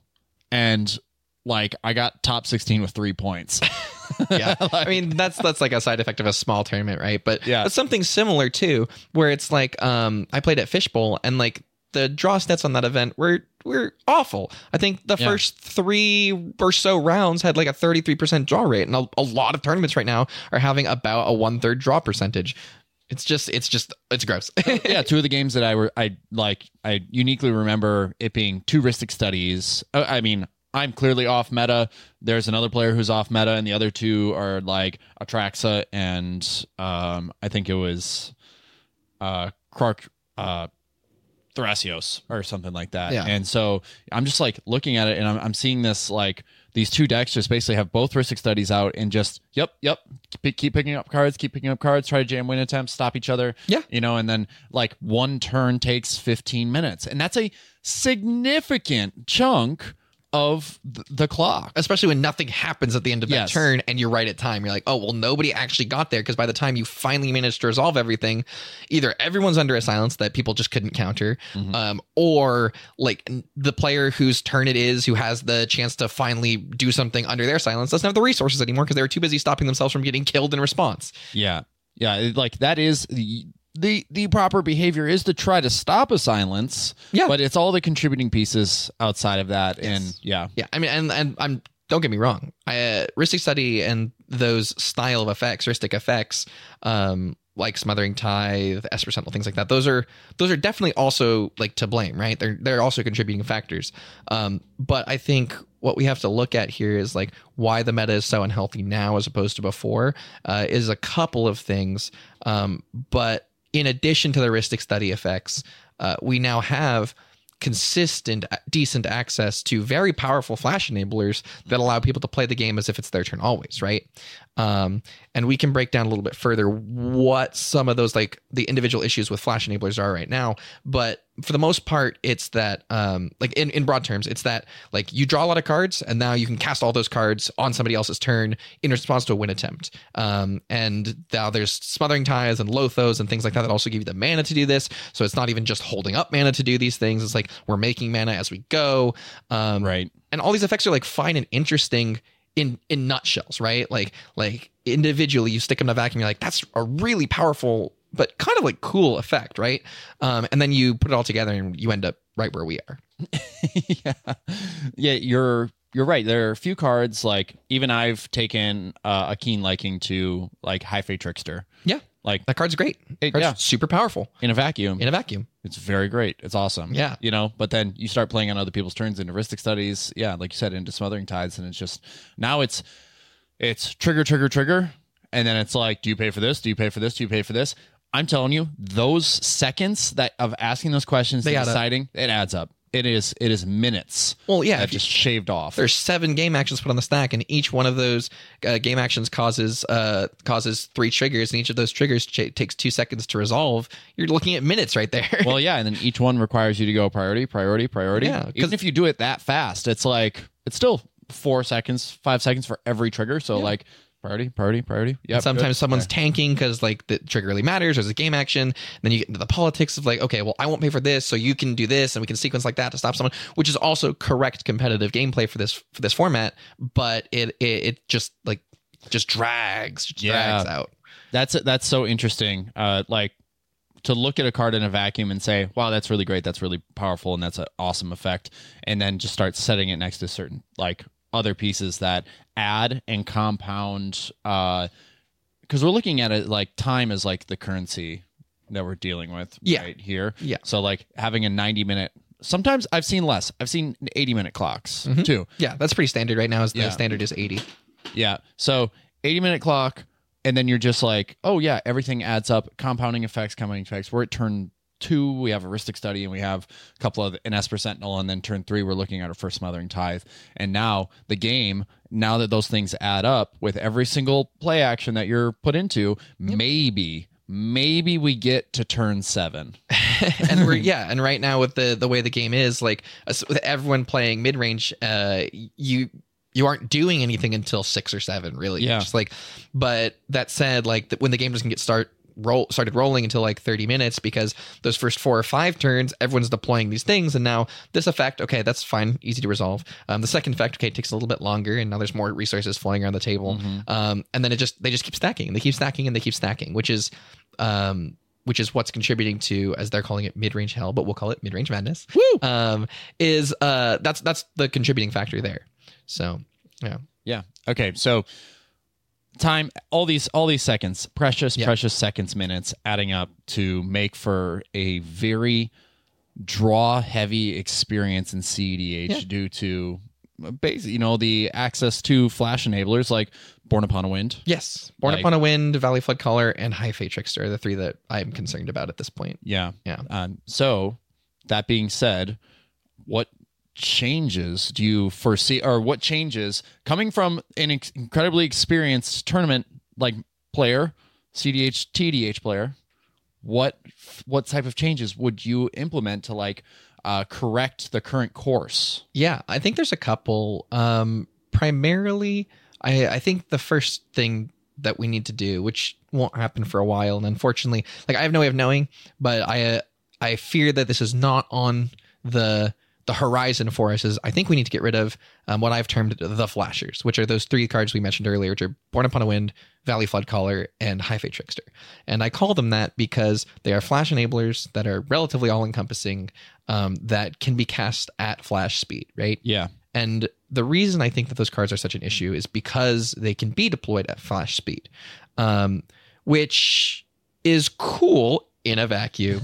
Speaker 1: And like, I got top sixteen with three points.
Speaker 3: Yeah, like, I mean that's that's like a side effect of a small tournament, right? But
Speaker 1: yeah,
Speaker 3: but something similar too, where it's like um, I played at Fishbowl and like the draw stats on that event were were awful. I think the yeah. first three or so rounds had like a thirty-three percent draw rate, and a, a lot of tournaments right now are having about a one third draw percentage. It's just, it's just, it's gross.
Speaker 1: Yeah, two of the games that I were, I like, I uniquely remember it being two Ristic studies. I mean. I'm clearly off meta. There's another player who's off meta, and the other two are like Atraxa and um, I think it was uh, Clark uh, Thrasios or something like that.
Speaker 3: Yeah.
Speaker 1: And so I'm just like looking at it, and I'm, I'm seeing this like these two decks just basically have both Ristic studies out, and just yep, yep, keep, keep picking up cards, keep picking up cards, try to jam win attempts, stop each other.
Speaker 3: Yeah,
Speaker 1: you know, and then like one turn takes fifteen minutes, and that's a significant chunk of the clock,
Speaker 3: especially when nothing happens at the end of that
Speaker 1: yes.
Speaker 3: turn and you're right at time. You're like, oh well, nobody actually got there, because by the time you finally managed to resolve everything, either everyone's under a silence that people just couldn't counter, mm-hmm. um, or like the player whose turn it is, who has the chance to finally do something under their silence, doesn't have the resources anymore because they were too busy stopping themselves from getting killed in response.
Speaker 1: Yeah, yeah, like that is the. The the proper behavior is to try to stop a silence,
Speaker 3: yeah.
Speaker 1: But it's all the contributing pieces outside of that, yes. and yeah,
Speaker 3: yeah. I mean, and and I'm don't get me wrong, I, uh, Ristic Study and those style of effects, Ristic effects, um, like Smothering Tithe, Esper Sentinel, things like that. Those are those are definitely also like to blame, right? They're they're also contributing factors. Um, but I think what we have to look at here is like why the meta is so unhealthy now as opposed to before uh, is a couple of things, um, but. In addition to the Ristic Study effects, uh, we now have consistent, decent access to very powerful flash enablers that allow people to play the game as if it's their turn always, right? Um, and we can break down a little bit further what some of those, like the individual issues with flash enablers are right now. But for the most part, it's that, um, like in, in broad terms, it's that like you draw a lot of cards and now you can cast all those cards on somebody else's turn in response to a win attempt. Um, and now there's Smothering Tithes and Lothos and things like that that also give you the mana to do this. So it's not even just holding up mana to do these things. It's like we're making mana as we go. Um,
Speaker 1: right.
Speaker 3: And all these effects are like fine and interesting in in nutshells, right? Like like individually you stick them in a vacuum, you're like, that's a really powerful but kind of like cool effect, right? Um, and then you put it all together and you end up right where we are.
Speaker 1: yeah, yeah, you're you're right. There are a few cards like even I've taken uh, a keen liking to like High Fate Trickster.
Speaker 3: Yeah,
Speaker 1: like
Speaker 3: that card's great.
Speaker 1: It,
Speaker 3: card's
Speaker 1: yeah,
Speaker 3: super powerful
Speaker 1: in a vacuum.
Speaker 3: In a vacuum,
Speaker 1: it's very great. It's awesome.
Speaker 3: Yeah,
Speaker 1: you know. But then you start playing on other people's turns into Ristic Studies. Yeah, like you said, into Smothering Tides, and it's just now it's it's trigger, trigger, trigger, and then it's like, do you pay for this? Do you pay for this? Do you pay for this? I'm telling you, those seconds that of asking those questions, and deciding, it adds up. It is it is minutes.
Speaker 3: Well, yeah,
Speaker 1: that just shaved off.
Speaker 3: There's seven game actions put on the stack, and each one of those uh, game actions causes uh, causes three triggers, and each of those triggers ch- takes two seconds to resolve. You're looking at minutes right there.
Speaker 1: Well, yeah, and then each one requires you to go priority, priority, priority.
Speaker 3: Yeah,
Speaker 1: even if you do it that fast, it's like it's still four seconds, five seconds for every trigger. So, yeah. like, Priority, priority, priority. Yeah.
Speaker 3: And sometimes someone's tanking because like the trigger really matters. There's a game action. And then you get into the politics of like, okay, well, I won't pay for this, so you can do this, and we can sequence like that to stop someone, which is also correct competitive gameplay for this for this format. But it it, it just like just drags, just
Speaker 1: Yeah.
Speaker 3: drags out.
Speaker 1: That's that's so interesting. Uh, like to look at a card in a vacuum and say, "Wow, that's really great. That's really powerful, and that's an awesome effect," and then just start setting it next to certain like other pieces that add and compound. Uh, because we're looking at it like time is like the currency that we're dealing with
Speaker 3: Yeah.
Speaker 1: right here.
Speaker 3: Yeah.
Speaker 1: So like having a ninety minute. Sometimes I've seen less. I've seen eighty minute clocks
Speaker 3: Mhm.
Speaker 1: too.
Speaker 3: Yeah, that's pretty standard right now. Is the
Speaker 1: Yeah.
Speaker 3: standard is eighty.
Speaker 1: Yeah. So eighty minute clock, and then you're just like, oh yeah, everything adds up. Compounding effects, compounding effects. We're at turn two, we have a Rhystic Study, and we have a couple of an Esper Sentinel, and then turn three, we're looking at our first Smothering Tithe. And now the game, now that those things add up with every single play action that you're put into, maybe, maybe we get to turn seven.
Speaker 3: And we're yeah, and right now with the the way the game is, like as- with everyone playing mid range, uh, you you aren't doing anything until six or seven, really.
Speaker 1: Yeah.
Speaker 3: Just like, but that said, like the, when the game doesn't get start roll started rolling until like thirty minutes, because those first four or five turns, everyone's deploying these things, and now this effect, okay, that's fine, easy to resolve. Um, the second effect, okay, it takes a little bit longer, and now there's more resources flying around the table.
Speaker 1: Mm-hmm.
Speaker 3: Um, and then it just they just keep stacking, and they keep stacking, and they keep stacking, which is um. which is what's contributing to, as they're calling it, mid-range hell, but we'll call it mid-range madness.
Speaker 1: Woo!
Speaker 3: Um, is uh, that's that's the contributing factor there. So yeah,
Speaker 1: Yeah. Okay. So time, all these, all these seconds, precious,
Speaker 3: Yeah.
Speaker 1: precious seconds, minutes, adding up to make for a very draw-heavy experience in C D H
Speaker 3: Yeah.
Speaker 1: due to, basically, you know, the access to flash enablers like Born Upon a Wind.
Speaker 3: yes, Born
Speaker 1: Like-
Speaker 3: Upon a Wind, Valley Flood Caller, and High Fate Trickster are the three that I'm concerned about at this point.
Speaker 1: Yeah.
Speaker 3: Yeah.
Speaker 1: Um, so that being said, what changes do you foresee, or what changes coming from an ex- incredibly experienced tournament like player, C D H, T D H player? What what type of changes would you implement to like uh, correct the current course?
Speaker 3: Yeah, I think there's a couple. Um, primarily, I, I think the first thing that we need to do, which won't happen for a while, and unfortunately, like I have no way of knowing, but I uh, I fear that this is not on the the horizon for us. Is I think we need to get rid of um, what I've termed the flashers, which are those three cards we mentioned earlier, which are Born Upon a Wind, Valley Flood Caller, and High Fate Trickster. And I call them that because they are flash enablers that are relatively all-encompassing, um, that can be cast at flash speed, right?
Speaker 1: Yeah.
Speaker 3: And the reason I think that those cards are such an issue is because they can be deployed at flash speed, um, which is cool in a vacuum.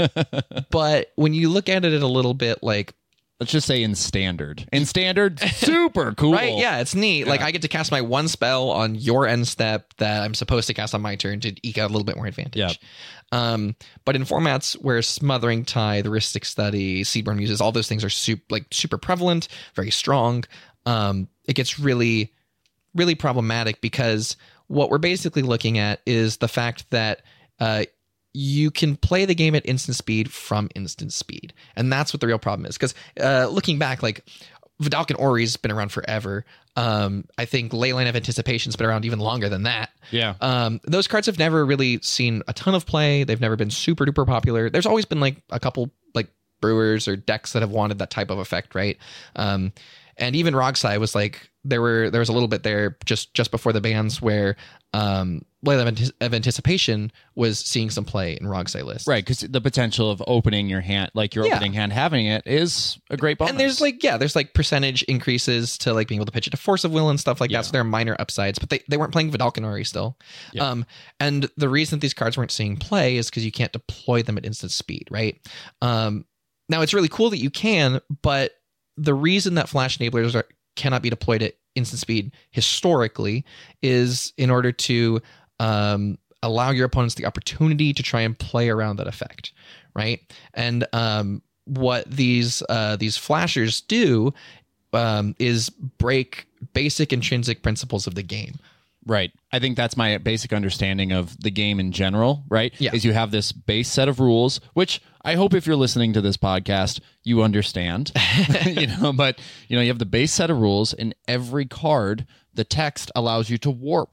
Speaker 3: But when you look at it a little bit like,
Speaker 1: Let's just say in standard. In standard, super cool.
Speaker 3: right, yeah, it's neat. Like I get to cast my one spell on your end step that I'm supposed to cast on my turn to eke out a little bit more advantage.
Speaker 1: Yeah.
Speaker 3: Um, but in formats where Smothering Tithe, the Rhystic Study, Seedborn Muses, all those things are super, like super prevalent, very strong. Um, it gets really, really problematic because what we're basically looking at is the fact that uh, you can play the game at instant speed from instant speed. And that's what the real problem is. Because uh, looking back, like Vidalcan Ori's been around forever. Um, I think Leyline of Anticipation's been around even longer than that.
Speaker 1: Yeah.
Speaker 3: Um, those cards have never really seen a ton of play. They've never been super duper popular. There's always been like a couple like brewers or decks that have wanted that type of effect, right? Um, and even Rogsai was like there were there was a little bit there just just before the bans where um, Leyline of, Antici- of Anticipation was seeing some play in Rogsai lists.
Speaker 1: Right, because the potential of opening your hand, like your
Speaker 3: Yeah.
Speaker 1: opening hand, having it is a great bonus.
Speaker 3: And there's like, yeah, there's like percentage increases to like being able to pitch it to Force of Will and stuff like
Speaker 1: Yeah.
Speaker 3: that. So there are minor upsides, but they, they weren't playing Vidalcan Ori still.
Speaker 1: Yeah.
Speaker 3: Um, and the reason that these cards weren't seeing play is because you can't deploy them at instant speed, right? Um, now it's really cool that you can, but the reason that Flash enablers are, cannot be deployed at instant speed historically is in order to um, allow your opponents the opportunity to try and play around that effect, right? And um, what these uh, these flashers do um, is break basic intrinsic principles of the game.
Speaker 1: Right. I think that's my basic understanding of the game in general, right?
Speaker 3: Yeah.
Speaker 1: Is you have this base set of rules, which I hope if you're listening to this podcast, you understand. you know, but you know, you have the base set of rules, and every card, the text allows you to warp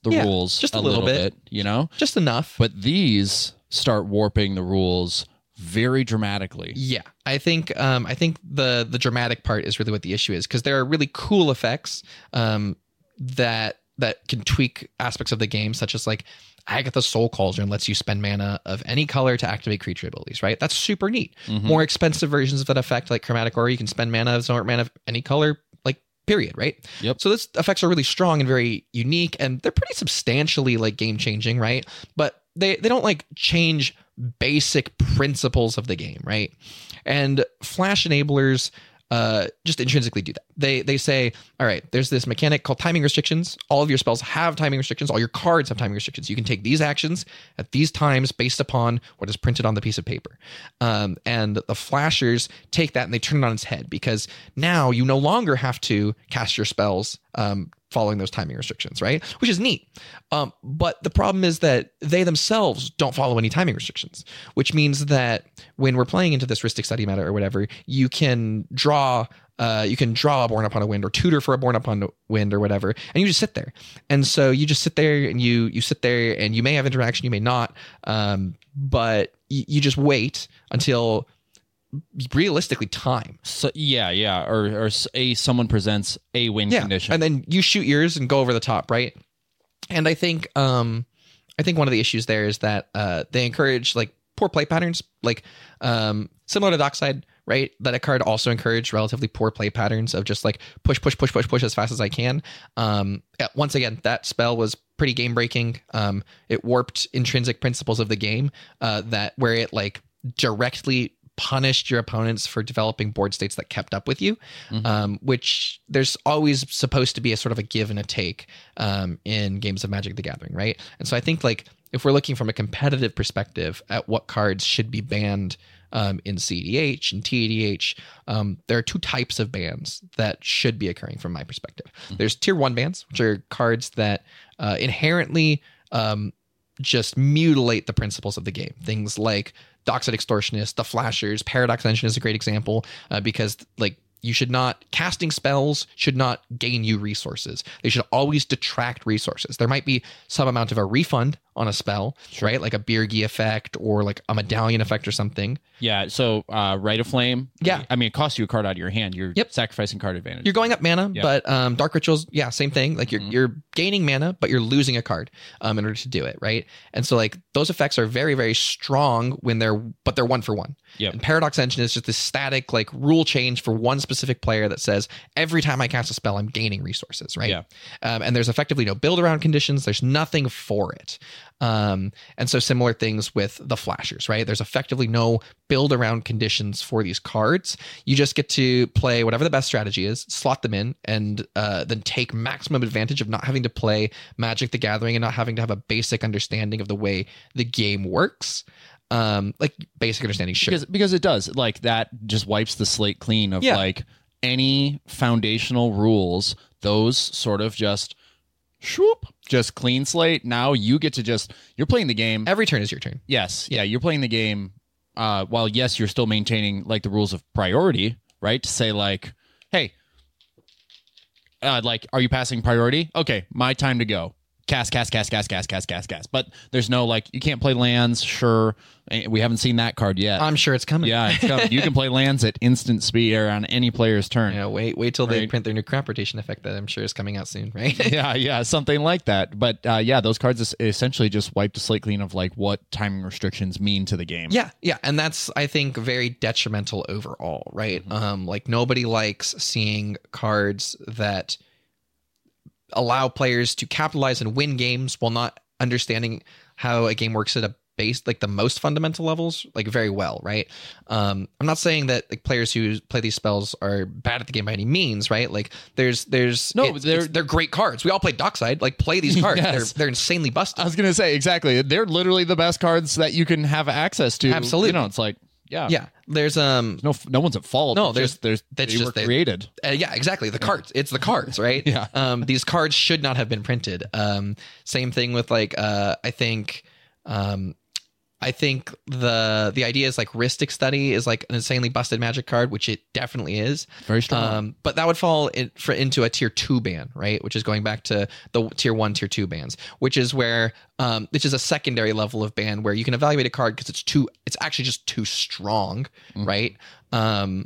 Speaker 4: the
Speaker 3: Yeah,
Speaker 4: rules
Speaker 3: just a
Speaker 4: a
Speaker 3: little
Speaker 4: little,
Speaker 3: bit.
Speaker 4: bit, you know?
Speaker 3: Just enough.
Speaker 4: But these start warping the rules very dramatically.
Speaker 3: Yeah, I think um, I think the the dramatic part is really what the issue is, because there are really cool effects um, that that can tweak aspects of the game, such as like Agatha's Soul Cauldron lets you spend mana of any color to activate creature abilities, right? That's super neat.
Speaker 4: Mhm.
Speaker 3: More expensive versions of that effect, like Chromatic Aura, you can spend mana of Zonart mana of any color, like period, right?
Speaker 4: Yep.
Speaker 3: So those effects are really strong and very unique, and they're pretty substantially like game changing, right? But they they don't like change basic principles of the game, right? And Flash enablers uh, just intrinsically do that. They they say, all right, there's this mechanic called timing restrictions. All of your spells have timing restrictions. All your cards have timing restrictions. You can take these actions at these times based upon what is printed on the piece of paper. Um, and the Flashers take that and they turn it on its head, because now you no longer have to cast your spells um, following those timing restrictions, right? Which is neat. Um, but the problem is that they themselves don't follow any timing restrictions, which means that when we're playing into this Rhystic Study meta or whatever, you can draw uh, you can draw a Born Upon a Wind or tutor for a Born Upon a Wind or whatever, and you just sit there. And so you just sit there and you you sit there and you may have interaction, you may not, um, but you, you just wait until realistically time.
Speaker 4: So yeah, yeah, or or s- a someone presents a win
Speaker 3: Yeah,
Speaker 4: condition.
Speaker 3: and then you shoot yours and go over the top, right? And I think um, I think one of the issues there is that uh, they encourage like poor play patterns, like um, similar to Dockside, right? That a card also encouraged relatively poor play patterns of just like push, push, push, push, push as fast as I can. Um, yeah, once again, that spell was pretty game breaking. Um, it warped intrinsic principles of the game uh, that where it like directly punished your opponents for developing board states that kept up with you,
Speaker 4: Mhm.
Speaker 3: um, which there's always supposed to be a sort of a give and a take um, in games of Magic the Gathering, right? And so I think like if we're looking from a competitive perspective at what cards should be banned um, in C D H and T D H, um, there are two types of bans that should be occurring from my perspective. There's tier one bans, which are cards that uh, inherently um, just mutilate the principles of the game. Things like Dockside Extortionist, the Flashers, Paradox Engine is a great example uh, because like you should not, casting spells should not gain you resources. They should always detract resources. There might be some amount of a refund on a spell, right? Like a Birgi effect or like a medallion effect or something.
Speaker 4: Yeah, so uh, Rite of Flame.
Speaker 3: Yeah.
Speaker 4: I mean, it costs you a card out of your hand. You're
Speaker 3: Yep.
Speaker 4: sacrificing card advantage.
Speaker 3: You're going up mana,
Speaker 4: Yeah.
Speaker 3: but um, Dark Rituals, yeah, same thing. Like you're
Speaker 4: Mhm.
Speaker 3: you're gaining mana, but you're losing a card um, in order to do it, right? And so like those effects are very very strong when they're, but they're one for one.
Speaker 4: Yep.
Speaker 3: And Paradox Engine is just this static like rule change for one specific player that says every time I cast a spell, I'm gaining resources, right?
Speaker 4: Yeah.
Speaker 3: Um, and there's effectively no build around conditions. There's nothing for it. Um, and so similar things with the Flashers, right? There's effectively no build around conditions for these cards. You just get to play whatever the best strategy is, slot them in, and uh, then take maximum advantage of not having to play Magic the Gathering and not having to have a basic understanding of the way the game works. Um, like basic understanding, sure.
Speaker 4: because because it does, like, that just wipes the slate clean of
Speaker 3: Yeah.
Speaker 4: like any foundational rules. Those sort of just shoop, just clean slate. Now you get to just, you're playing the game.
Speaker 3: Every turn is your turn.
Speaker 4: Yes, yeah, you're playing the game. Uh, while yes, you're still maintaining like the rules of priority, right? To say like, hey, uh, like, are you passing priority? Okay, my time to go. Cast, cast, cast, cast, cast, cast, cast, cast. But there's no like, you can't play lands. Sure, we haven't seen that card yet.
Speaker 3: I'm sure it's coming.
Speaker 4: Yeah, it's coming. You can play lands at instant speed or on any player's turn.
Speaker 3: Yeah, wait, wait till they
Speaker 4: Right.
Speaker 3: print their new crop rotation effect that I'm sure is coming out soon, right?
Speaker 4: yeah, yeah, something like that. But uh, yeah, those cards es- essentially just wipe the slate clean of like what timing restrictions mean to the game.
Speaker 3: Yeah, yeah, and that's I think very detrimental overall, right? Um, like nobody likes seeing cards that allow players to capitalize and win games while not understanding how a game works at a base, like the most fundamental levels, like very well, right? Um, I'm not saying that like players who play these spells are bad at the game by any means, right? Like there's there's
Speaker 4: No,
Speaker 3: it's-
Speaker 4: they're-
Speaker 3: it's- they're great cards. We all play Dockside, like play these cards.
Speaker 4: Yes.
Speaker 3: They're they're insanely busted.
Speaker 4: I was gonna say exactly. They're literally the best cards that you can have access to.
Speaker 3: Absolutely.
Speaker 4: You know, it's like yeah,
Speaker 3: yeah, there's um
Speaker 4: No, no one's at fault.
Speaker 3: No,
Speaker 4: It's
Speaker 3: there's-
Speaker 4: just, there's
Speaker 3: that's
Speaker 4: they
Speaker 3: just
Speaker 4: were
Speaker 3: they-
Speaker 4: created.
Speaker 3: Uh, yeah, exactly. The cards. It's the cards, right?
Speaker 4: Yeah.
Speaker 3: Um, these cards should not have been printed. Um, same thing with like uh, I think um, I think the the idea is like Rhystic Study is like an insanely busted Magic card, which it definitely is.
Speaker 4: Very strong.
Speaker 3: Um, but that would fall in, for, into a tier two ban, right? Which is going back to the tier one, tier two bans, which is where um, which is a secondary level of ban where you can evaluate a card because it's too, it's actually just too strong, mm-hmm. right? Um,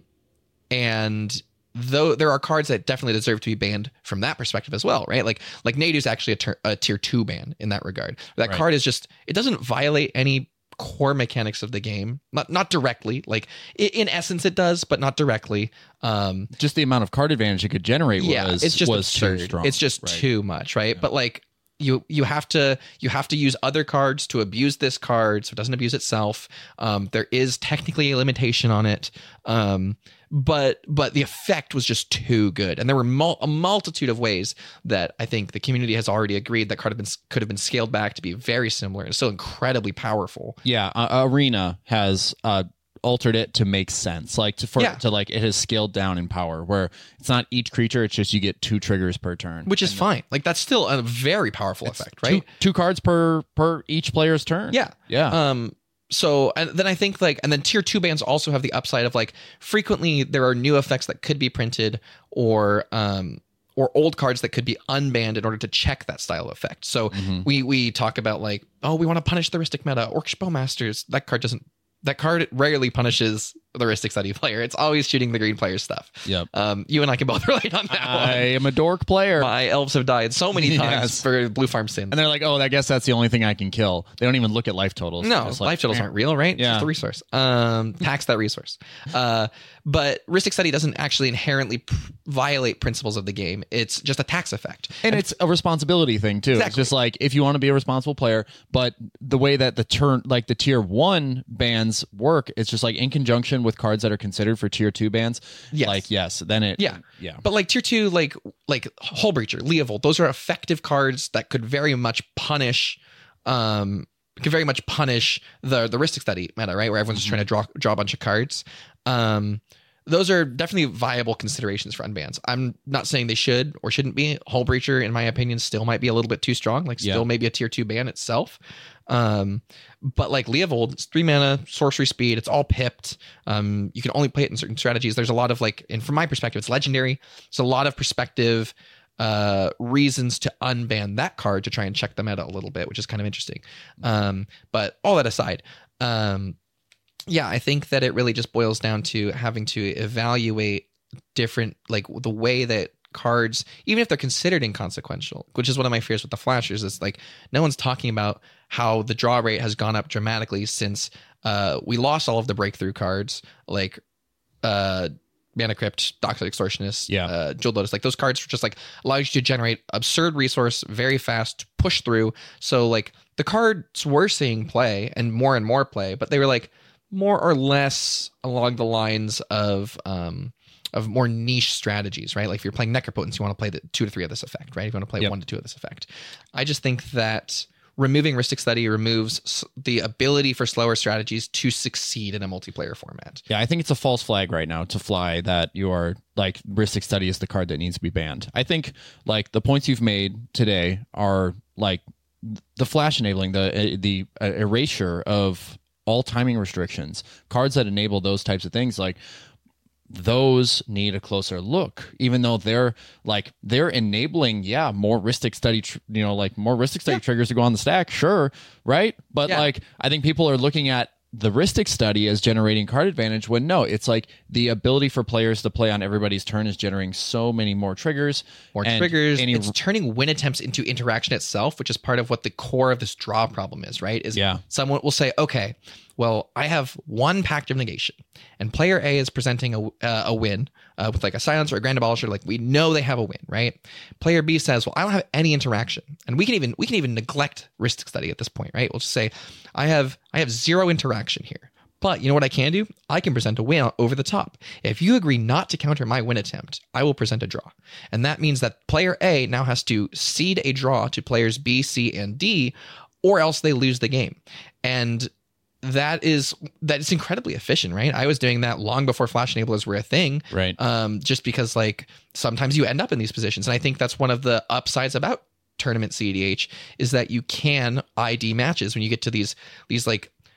Speaker 3: and though there are cards that definitely deserve to be banned from that perspective as well, right? Like like Nadu's actually a, ter- a tier two ban in that regard. That right. card is just, it doesn't violate any core mechanics of the game, not not directly, like in essence it does, but not directly. Um
Speaker 4: just the amount of card advantage it could generate
Speaker 3: yeah,
Speaker 4: was
Speaker 3: it's just
Speaker 4: was
Speaker 3: absurd.
Speaker 4: too strong.
Speaker 3: It's just
Speaker 4: right.
Speaker 3: too much, right?
Speaker 4: Yeah.
Speaker 3: But like you you have to you have to use other cards to abuse this card so it doesn't abuse itself. Um there is technically a limitation on it. Um but but the effect was just too good, and there were mul- a multitude of ways that I think the community has already agreed that card have been, could have been scaled back to be very similar and still incredibly powerful.
Speaker 4: Yeah, uh, Arena has uh altered it to make sense, like to for
Speaker 3: yeah.
Speaker 4: to like it has scaled down in power where it's not each creature, it's just you get two triggers per turn,
Speaker 3: which is and fine. Like that's still a very powerful effect, right?
Speaker 4: Two, two cards per per each player's turn.
Speaker 3: Yeah,
Speaker 4: yeah.
Speaker 3: Um. So and then I think like and then tier two bans also have the upside of like frequently there are new effects that could be printed or um or old cards that could be unbanned in order to check that style of effect. So mm-hmm. we we talk about like, oh, we want to punish the Rhystic meta, Orcish Bowmasters. That card doesn't that card rarely punishes the Rhystic Study player. It's always shooting the green player's stuff.
Speaker 4: Yep.
Speaker 3: Um, you and I can both relate on that
Speaker 4: I
Speaker 3: one.
Speaker 4: I am a dork player.
Speaker 3: My elves have died so many times yes. for Blue Farm Sin.
Speaker 4: And they're like, oh, I guess that's the only thing I can kill. They don't even look at life totals.
Speaker 3: No,
Speaker 4: like,
Speaker 3: life totals
Speaker 4: eh.
Speaker 3: aren't real, right?
Speaker 4: Yeah.
Speaker 3: It's just a resource. Um, tax that resource. Uh, but Rhystic Study doesn't actually inherently p- violate principles of the game. It's just a tax effect.
Speaker 4: And, and it's a responsibility thing, too.
Speaker 3: Exactly.
Speaker 4: It's just like, if you want to be a responsible player, but the way that the turn, like the tier one bans work, it's just like in conjunction with cards that are considered for tier two bans.
Speaker 3: Yes.
Speaker 4: Like, yes, then it.
Speaker 3: Yeah.
Speaker 4: Yeah.
Speaker 3: But like tier two, like, like Hullbreacher, Leovold, those are effective cards that could very much punish, um, could very much punish the, the Rhystic Study meta, right? Where everyone's just trying to draw, draw a bunch of cards. Um, those are definitely viable considerations for unbans. I'm not saying they should or shouldn't be. Hullbreacher, in my opinion, still might be a little bit too strong, like still
Speaker 4: yeah.
Speaker 3: maybe a tier two ban itself. Um, but like Leovold, it's three mana, sorcery speed, it's all pipped. Um, you can only play it in certain strategies. There's a lot of like, and from my perspective, it's legendary. It's a lot of perspective, uh, reasons to unban that card to try and check the meta a little bit, which is kind of interesting. Um, but all that aside, um, yeah, I think that it really just boils down to having to evaluate different, like the way that cards, even if they're considered inconsequential, which is one of my fears with the flashers, is like no one's talking about how the draw rate has gone up dramatically since uh, we lost all of the breakthrough cards, like uh, Mana Crypt, Dockside Extortionist,
Speaker 4: yeah.
Speaker 3: uh, Jeweled Lotus. Like those cards just like allow you to generate absurd resource very fast, push through. So like the cards were seeing play and more and more play, but they were like more or less along the lines of um, of more niche strategies, right? Like if you're playing Necropotence, you want to play the two to three of this effect, right? If you want to play
Speaker 4: yep.
Speaker 3: one to two of this effect. I just think that removing Rhystic Study removes the ability for slower strategies to succeed in a multiplayer format.
Speaker 4: Yeah, I think it's a false flag right now to fly that your like Rhystic Study is the card that needs to be banned. I think like the points you've made today are like the flash enabling, the the uh, erasure of all timing restrictions, cards that enable those types of things, like those need a closer look, even though they're like they're enabling yeah more Rhystic Study tr- you know like more Rhystic Study yeah. triggers to go on the stack, sure, right? But yeah. like I think people are looking at the Rhystic Study as generating card advantage when no, it's like the ability for players to play on everybody's turn is generating so many more triggers.
Speaker 3: More triggers. Any... It's turning win attempts into interaction itself, which is part of what the core of this draw problem is, right? Is
Speaker 4: yeah.
Speaker 3: someone will say, okay, well, I have one Pact of Negation, and player A is presenting a, uh, a win uh, with like a Silence or a Grand Abolisher. Like we know they have a win, right? Player B says, well, I don't have any interaction, and we can even we can even neglect Rhystic Study at this point, right? We'll just say, I have I have zero interaction here. But you know what I can do? I can present a win over the top. If you agree not to counter my win attempt, I will present a draw. And that means that player A now has to cede a draw to players B, C, and D, or else they lose the game. And that is that is incredibly efficient, right? I was doing that long before flash enablers were a thing,
Speaker 4: right?
Speaker 3: Um, just because like sometimes you end up in these positions, and I think that's one of the upsides about tournament C E D H is that you can I D matches when you get to these these like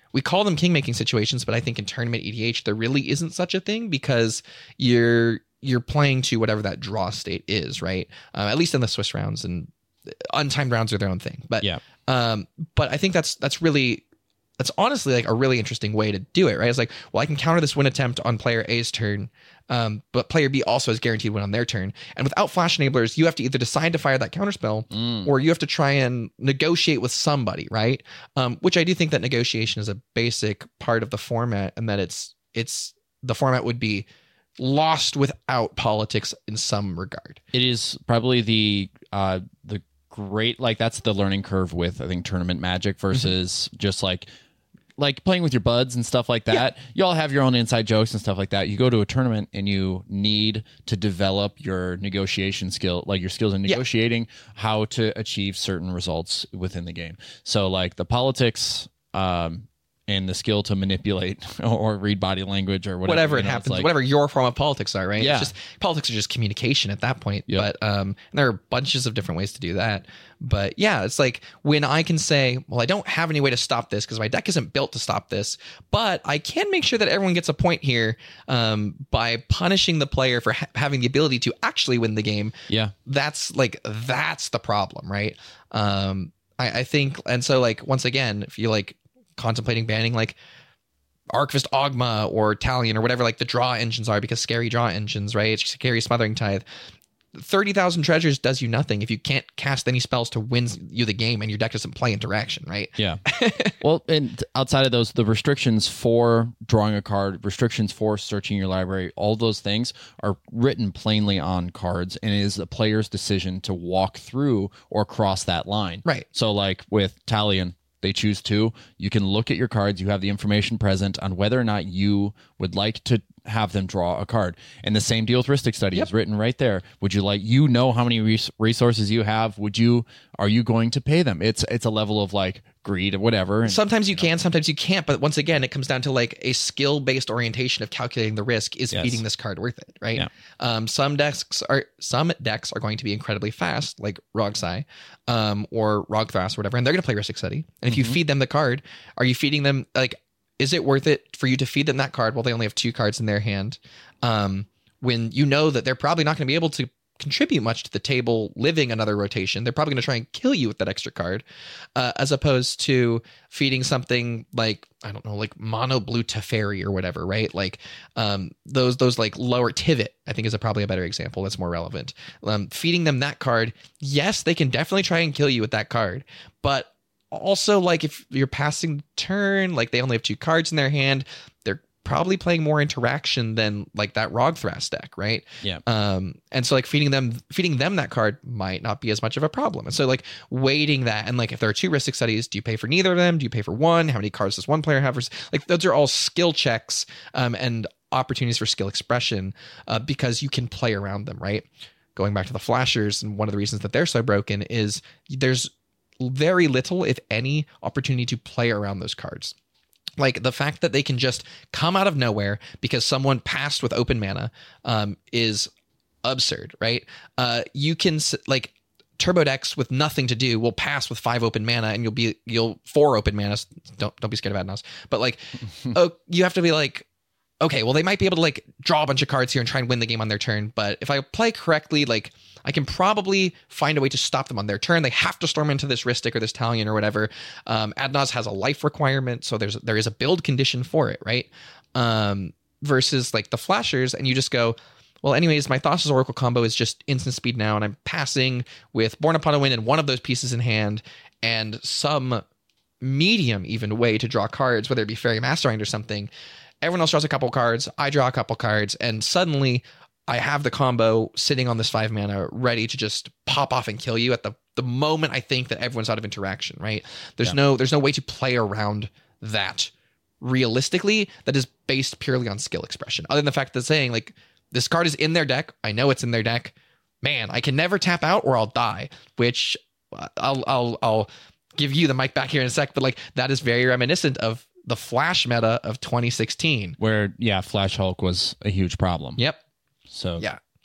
Speaker 3: we call them king making situations, but I think in tournament E D H there really isn't such a thing because you're you're playing to whatever that draw state is, right? Uh, at least in the Swiss rounds, and untimed rounds are their own thing. But
Speaker 4: Yeah.
Speaker 3: um, but I think that's that's really that's honestly like a really interesting way to do it, right? It's like, well, I can counter this win attempt on player A's turn, um, but player B also has guaranteed win on their turn. And without flash enablers, you have to either decide to fire that counterspell
Speaker 4: Mm.
Speaker 3: or you have to try and negotiate with somebody, right? Um, which I do think that negotiation is a basic part of the format, and that it's it's the format would be lost without politics in some regard.
Speaker 4: It is probably the uh the great, like that's the learning curve with I think tournament Magic versus just like like playing with your buds and stuff like that. You all have your own inside jokes and stuff like that. You go to a tournament and you need to develop your negotiation skill, like your skills in
Speaker 3: Yeah.
Speaker 4: negotiating how to achieve certain results within the game. So like the politics um and the skill to manipulate or read body language or whatever,
Speaker 3: Whatever
Speaker 4: you
Speaker 3: it
Speaker 4: know, it's
Speaker 3: happens,
Speaker 4: like-
Speaker 3: whatever your form of politics are, right?
Speaker 4: Yeah.
Speaker 3: It's just politics are just communication at that point.
Speaker 4: Yep.
Speaker 3: But um, and there are bunches of different ways to do that. But yeah, it's like when I can say, well, I don't have any way to stop this because my deck isn't built to stop this, but I can make sure that everyone gets a point here um, by punishing the player for ha- having the ability to actually win the game.
Speaker 4: Yeah.
Speaker 3: That's like that's the problem, right? Um, I, I think, and so like once again, if you like contemplating banning like Archivist Ogma or Talion or whatever like the draw engines are, because scary draw engines, right? Scary Smothering Tithe. thirty thousand treasures does you nothing if you can't cast any spells to win you the game and your deck doesn't play interaction, right?
Speaker 4: Yeah. Well, and outside of those, the restrictions for drawing a card, restrictions for searching your library, all those things are written plainly on cards, and it is the player's decision to walk through or cross that line.
Speaker 3: Right.
Speaker 4: So like with Talion, they choose to. You can look at your cards. You have the information present on whether or not you would like to have them draw a card. And the same deal with Rhystic Study
Speaker 3: Yep.
Speaker 4: is written right there. Would you like, you know how many res- resources you have? Would you, are you going to pay them? It's it's a level of like greed or whatever. And
Speaker 3: Sometimes you can, sometimes you can't. But once again, it comes down to like a skill-based orientation of calculating the risk. Is
Speaker 4: Yes.
Speaker 3: feeding this card worth it, right?
Speaker 4: Yeah.
Speaker 3: Um, some decks are some decks are going to be incredibly fast, like Rogsai, um, or Rogthras or whatever, and they're going to play Rhystic Study. And if you
Speaker 4: Mhm.
Speaker 3: feed them the card, are you feeding them like? Is it worth it for you to feed them that card while they only have two cards in their hand? Um, when you know that they're probably not going to be able to contribute much to the table living another rotation. They're probably going to try and kill you with that extra card, uh, as opposed to feeding something like, I don't know, like mono blue Teferi or whatever, right? Like um, those those like lower Tivit, I think is a, probably a better example that's more relevant. Um, feeding them that card, yes, they can definitely try and kill you with that card, but also like if you're passing the turn, like they only have two cards in their hand, they're probably playing more interaction than like that Rogthras deck, right?
Speaker 4: Yeah.
Speaker 3: Um, and so like feeding them feeding them that card might not be as much of a problem. And so like weighting that, and like if there are two Rhystic Studies, do you pay for neither of them? Do you pay for one? How many cards does one player have? Like those are all skill checks um, and opportunities for skill expression uh, because you can play around them, right? Going back to the flashers, and one of the reasons that they're so broken is there's very little, if any, opportunity to play around those cards. Like the fact that they can just come out of nowhere because someone passed with open mana um, is absurd, right? Uh, you can s- like turbo decks with nothing to do will pass with five open mana, and you'll be you'll four open mana. Don't don't be scared of Adnos, but like oh, you have to be like, okay, well they might be able to like draw a bunch of cards here and try and win the game on their turn, but if I play correctly, like I can probably find a way to stop them on their turn. They have to storm into this Rhystic or this Talion or whatever. Um, Adnos has a life requirement, so there's there is a build condition for it, right? Um, versus like the flashers, and you just go, well, anyways, my Thassa's Oracle combo is just instant speed now, and I'm passing with Born Upon a Wind and one of those pieces in hand, and some medium even way to draw cards, whether it be Fairy Mastermind or something. Everyone else draws a couple cards, I draw a couple cards, and suddenly I have the combo sitting on this five mana ready to just pop off and kill you at the, the moment I think that everyone's out of interaction, right? There's
Speaker 4: Yeah.
Speaker 3: no there's no way to play around that realistically that is based purely on skill expression. Other than the fact that saying like this card is in their deck, I know it's in their deck. Man, I can never tap out or I'll die, which I'll I'll I'll give you the mic back here in a sec, but like that is very reminiscent of the Flash meta of twenty sixteen.
Speaker 4: Where, yeah, Flash Hulk was a huge problem.
Speaker 3: Yep.
Speaker 4: So,
Speaker 3: Yeah.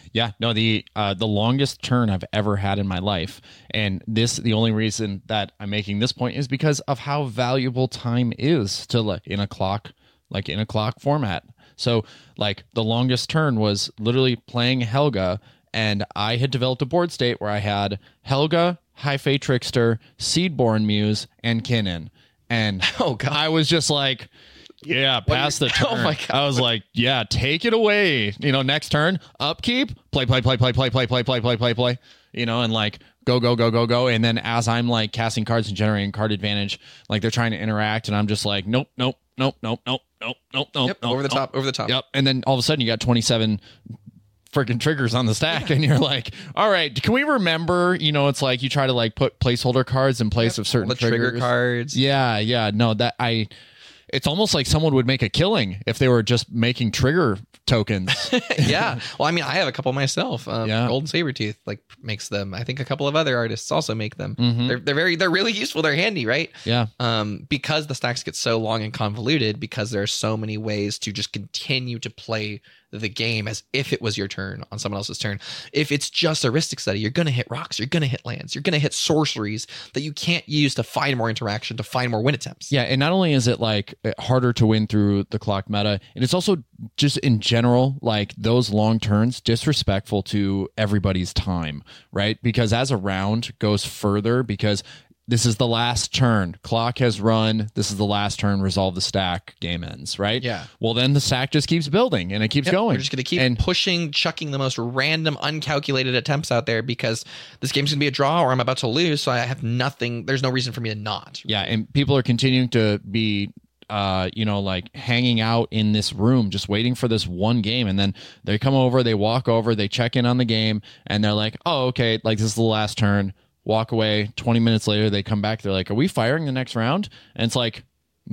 Speaker 4: Yeah, no, the uh, the longest turn I've ever had in my life, and this the only reason that I'm making this point is because of how valuable time is to like in a clock, like in a clock format. So, like the longest turn was literally playing Helga, and I had developed a board state where I had Helga, High Fae Trickster, Seedborn Muse, and Kinnan, and
Speaker 3: Oh, God.
Speaker 4: I was just like. Yeah, pass the turn.
Speaker 3: Oh my God.
Speaker 4: I was like, yeah, take it away. You know, next turn, upkeep, play, play, play, play, play, play, play, play, play, play, play. You know, and like go, go, go, go, go. And then as I'm like casting cards and generating card advantage, like they're trying to interact, and I'm just like, nope, nope, nope, nope, nope, nope, nope, nope.
Speaker 3: Yep,
Speaker 4: nope,
Speaker 3: over the
Speaker 4: nope.
Speaker 3: top, over the top.
Speaker 4: Yep. And then all of a sudden you got twenty-seven freaking triggers on the stack, and you're like, all right, can we remember, you know, it's like you try to like put placeholder cards in place
Speaker 3: Yep,
Speaker 4: of certain
Speaker 3: all the trigger
Speaker 4: triggers.
Speaker 3: cards.
Speaker 4: Yeah, yeah. No, that I it's almost like someone would make a killing if they were just making trigger tokens.
Speaker 3: Yeah. Well, I mean, I have a couple myself. Um,
Speaker 4: Yeah.
Speaker 3: Golden Sabretooth like makes them. I think a couple of other artists also make them.
Speaker 4: Mhm.
Speaker 3: They're they're very they're really useful. They're handy, right?
Speaker 4: Yeah.
Speaker 3: Um, because the stacks get so long and convoluted, because there are so many ways to just continue to play the game as if it was your turn on someone else's turn. If it's just a Ristic Study, you're going to hit rocks, you're going to hit lands, you're going to hit sorceries that you can't use to find more interaction, to find more win attempts.
Speaker 4: Yeah, and not only is it like harder to win through the clock meta, and it's also just in general, like those long turns, disrespectful to everybody's time, right? Because as a round goes further, because this is the last turn, clock has run, this is the last turn, resolve the stack, game ends, right?
Speaker 3: Yeah.
Speaker 4: Well, then the stack just keeps building and it keeps
Speaker 3: Yep,
Speaker 4: going.
Speaker 3: We're just going to keep
Speaker 4: and
Speaker 3: pushing, chucking the most random, uncalculated attempts out there because this game's going to be a draw or I'm about to lose. So I have nothing. There's no reason for me to not.
Speaker 4: Yeah, and people are continuing to be uh, you know, like hanging out in this room, just waiting for this one game. And then they come over, they walk over, they check in on the game, and they're like, oh, okay, like this is the last turn. Walk away. twenty minutes later, they come back. They're like, are we firing the next round? And it's like,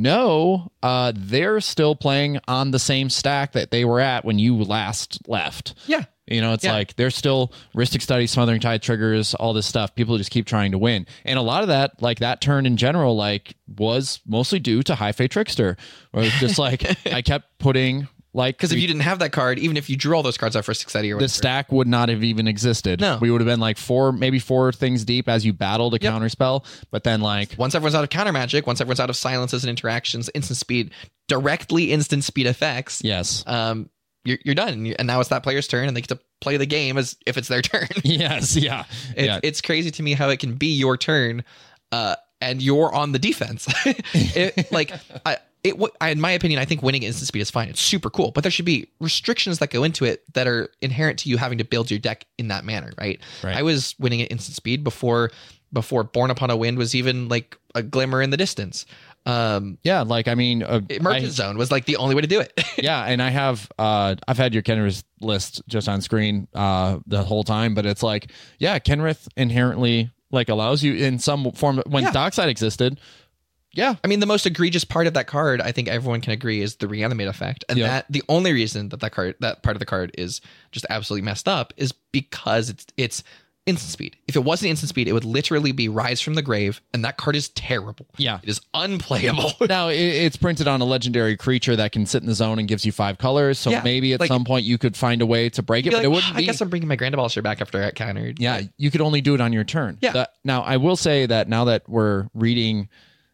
Speaker 4: no, uh, they're still playing on the same stack that they were at when you last left.
Speaker 3: Yeah.
Speaker 4: You know, it's
Speaker 3: Yeah.
Speaker 4: like they're still Ristic Study, Smothering Tide triggers, all this stuff. People just keep trying to win. And a lot of that, like that turn in general, like was mostly due to High Fae Trickster. Where it's just like I kept putting like
Speaker 3: Because if you didn't have that card, even if you drew all those cards out for Ristic Study or
Speaker 4: the
Speaker 3: whatever,
Speaker 4: stack would not have even existed.
Speaker 3: No.
Speaker 4: We would have been like four, maybe four things deep as you battled a
Speaker 3: Yep.
Speaker 4: counter spell. But then like
Speaker 3: once everyone's out of counter magic, once everyone's out of silences and interactions, instant speed, directly instant speed effects,
Speaker 4: yes.
Speaker 3: um, you're, you're done. And now it's that player's turn and they get to play the game as if it's their turn.
Speaker 4: Yes, yeah.
Speaker 3: It's,
Speaker 4: yeah.
Speaker 3: it's crazy to me how it can be your turn, uh, and you're on the defense. it, like, I, it, w- I, in my opinion, I think winning at instant speed is fine. It's super cool, but there should be restrictions that go into it that are inherent to you having to build your deck in that manner, right?
Speaker 4: Right.
Speaker 3: I was winning at instant speed before before Born Upon a Wind was even like a glimmer in the distance. Um,
Speaker 4: Yeah, like I mean, uh,
Speaker 3: Emergent
Speaker 4: I-
Speaker 3: Zone was like the only way to do it.
Speaker 4: yeah, and I have uh I've had your Kenrith list just on screen uh the whole time, but it's like, yeah, Kenrith inherently like allows you in some form when
Speaker 3: Yeah.
Speaker 4: Dockside existed. Yeah.
Speaker 3: I mean, the most egregious part of that card, I think everyone can agree, is the reanimate effect. And
Speaker 4: Yeah.
Speaker 3: that the only reason that that card, that part of the card is just absolutely messed up is because it's it's instant speed. If it wasn't instant speed, it would literally be Rise from the Grave, and that card is terrible.
Speaker 4: Yeah.
Speaker 3: It is unplayable.
Speaker 4: Now it, it's printed on a legendary creature that can sit in the zone and gives you five colors. So
Speaker 3: Yeah,
Speaker 4: maybe at
Speaker 3: like-
Speaker 4: some point you could find a way to break it,
Speaker 3: You'd be
Speaker 4: but it
Speaker 3: like,
Speaker 4: wouldn't
Speaker 3: "Oh, I
Speaker 4: be.
Speaker 3: guess I'm bringing my Grand Abolisher back after I got countered.
Speaker 4: Yeah, you could only do it on your turn.
Speaker 3: Yeah.
Speaker 4: The- now, I will say that now that we're reading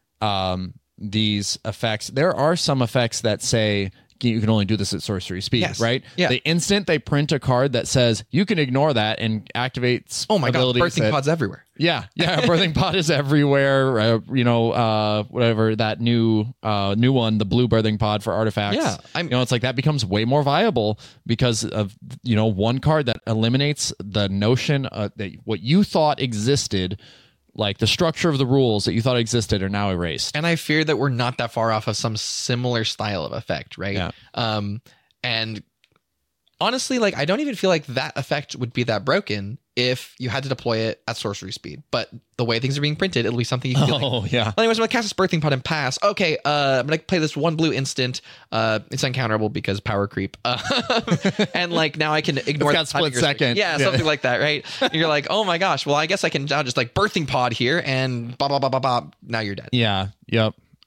Speaker 4: um, these effects, there are some effects that say you can only do this at sorcery speed,
Speaker 3: Yes.
Speaker 4: right?
Speaker 3: Yeah.
Speaker 4: The instant they print a card that says you can ignore that and activates
Speaker 3: Oh my god,
Speaker 4: abilities
Speaker 3: birthing
Speaker 4: that-
Speaker 3: pods everywhere.
Speaker 4: Yeah, yeah, birthing pod is everywhere. Uh, you know, uh, whatever that new uh, new one, the blue birthing pod for artifacts.
Speaker 3: Yeah, I'm-
Speaker 4: you know, it's like that becomes way more viable because of you know one card that eliminates the notion uh, that what you thought existed, like the structure of the rules that you thought existed, are now erased.
Speaker 3: And I fear that we're not that far off of some similar style of effect, right?
Speaker 4: Yeah.
Speaker 3: Um, and honestly, like I don't even feel like that effect would be that broken if you had to deploy it at sorcery speed. But the way things are being printed, it'll be something you can be like,
Speaker 4: Oh yeah,
Speaker 3: well, anyways, I'm gonna cast this birthing pod and pass. Okay, uh, I'm gonna play this one blue instant. Uh, it's uncounterable because power creep. Uh, and like now I can ignore
Speaker 4: It's got
Speaker 3: the timing
Speaker 4: split second.
Speaker 3: restriction. Yeah,
Speaker 4: Yeah.
Speaker 3: something like that, right? And you're like, oh my gosh, well I guess I can now just like birthing pod here and blah blah blah blah blah. Now you're dead.
Speaker 4: yeah, yep.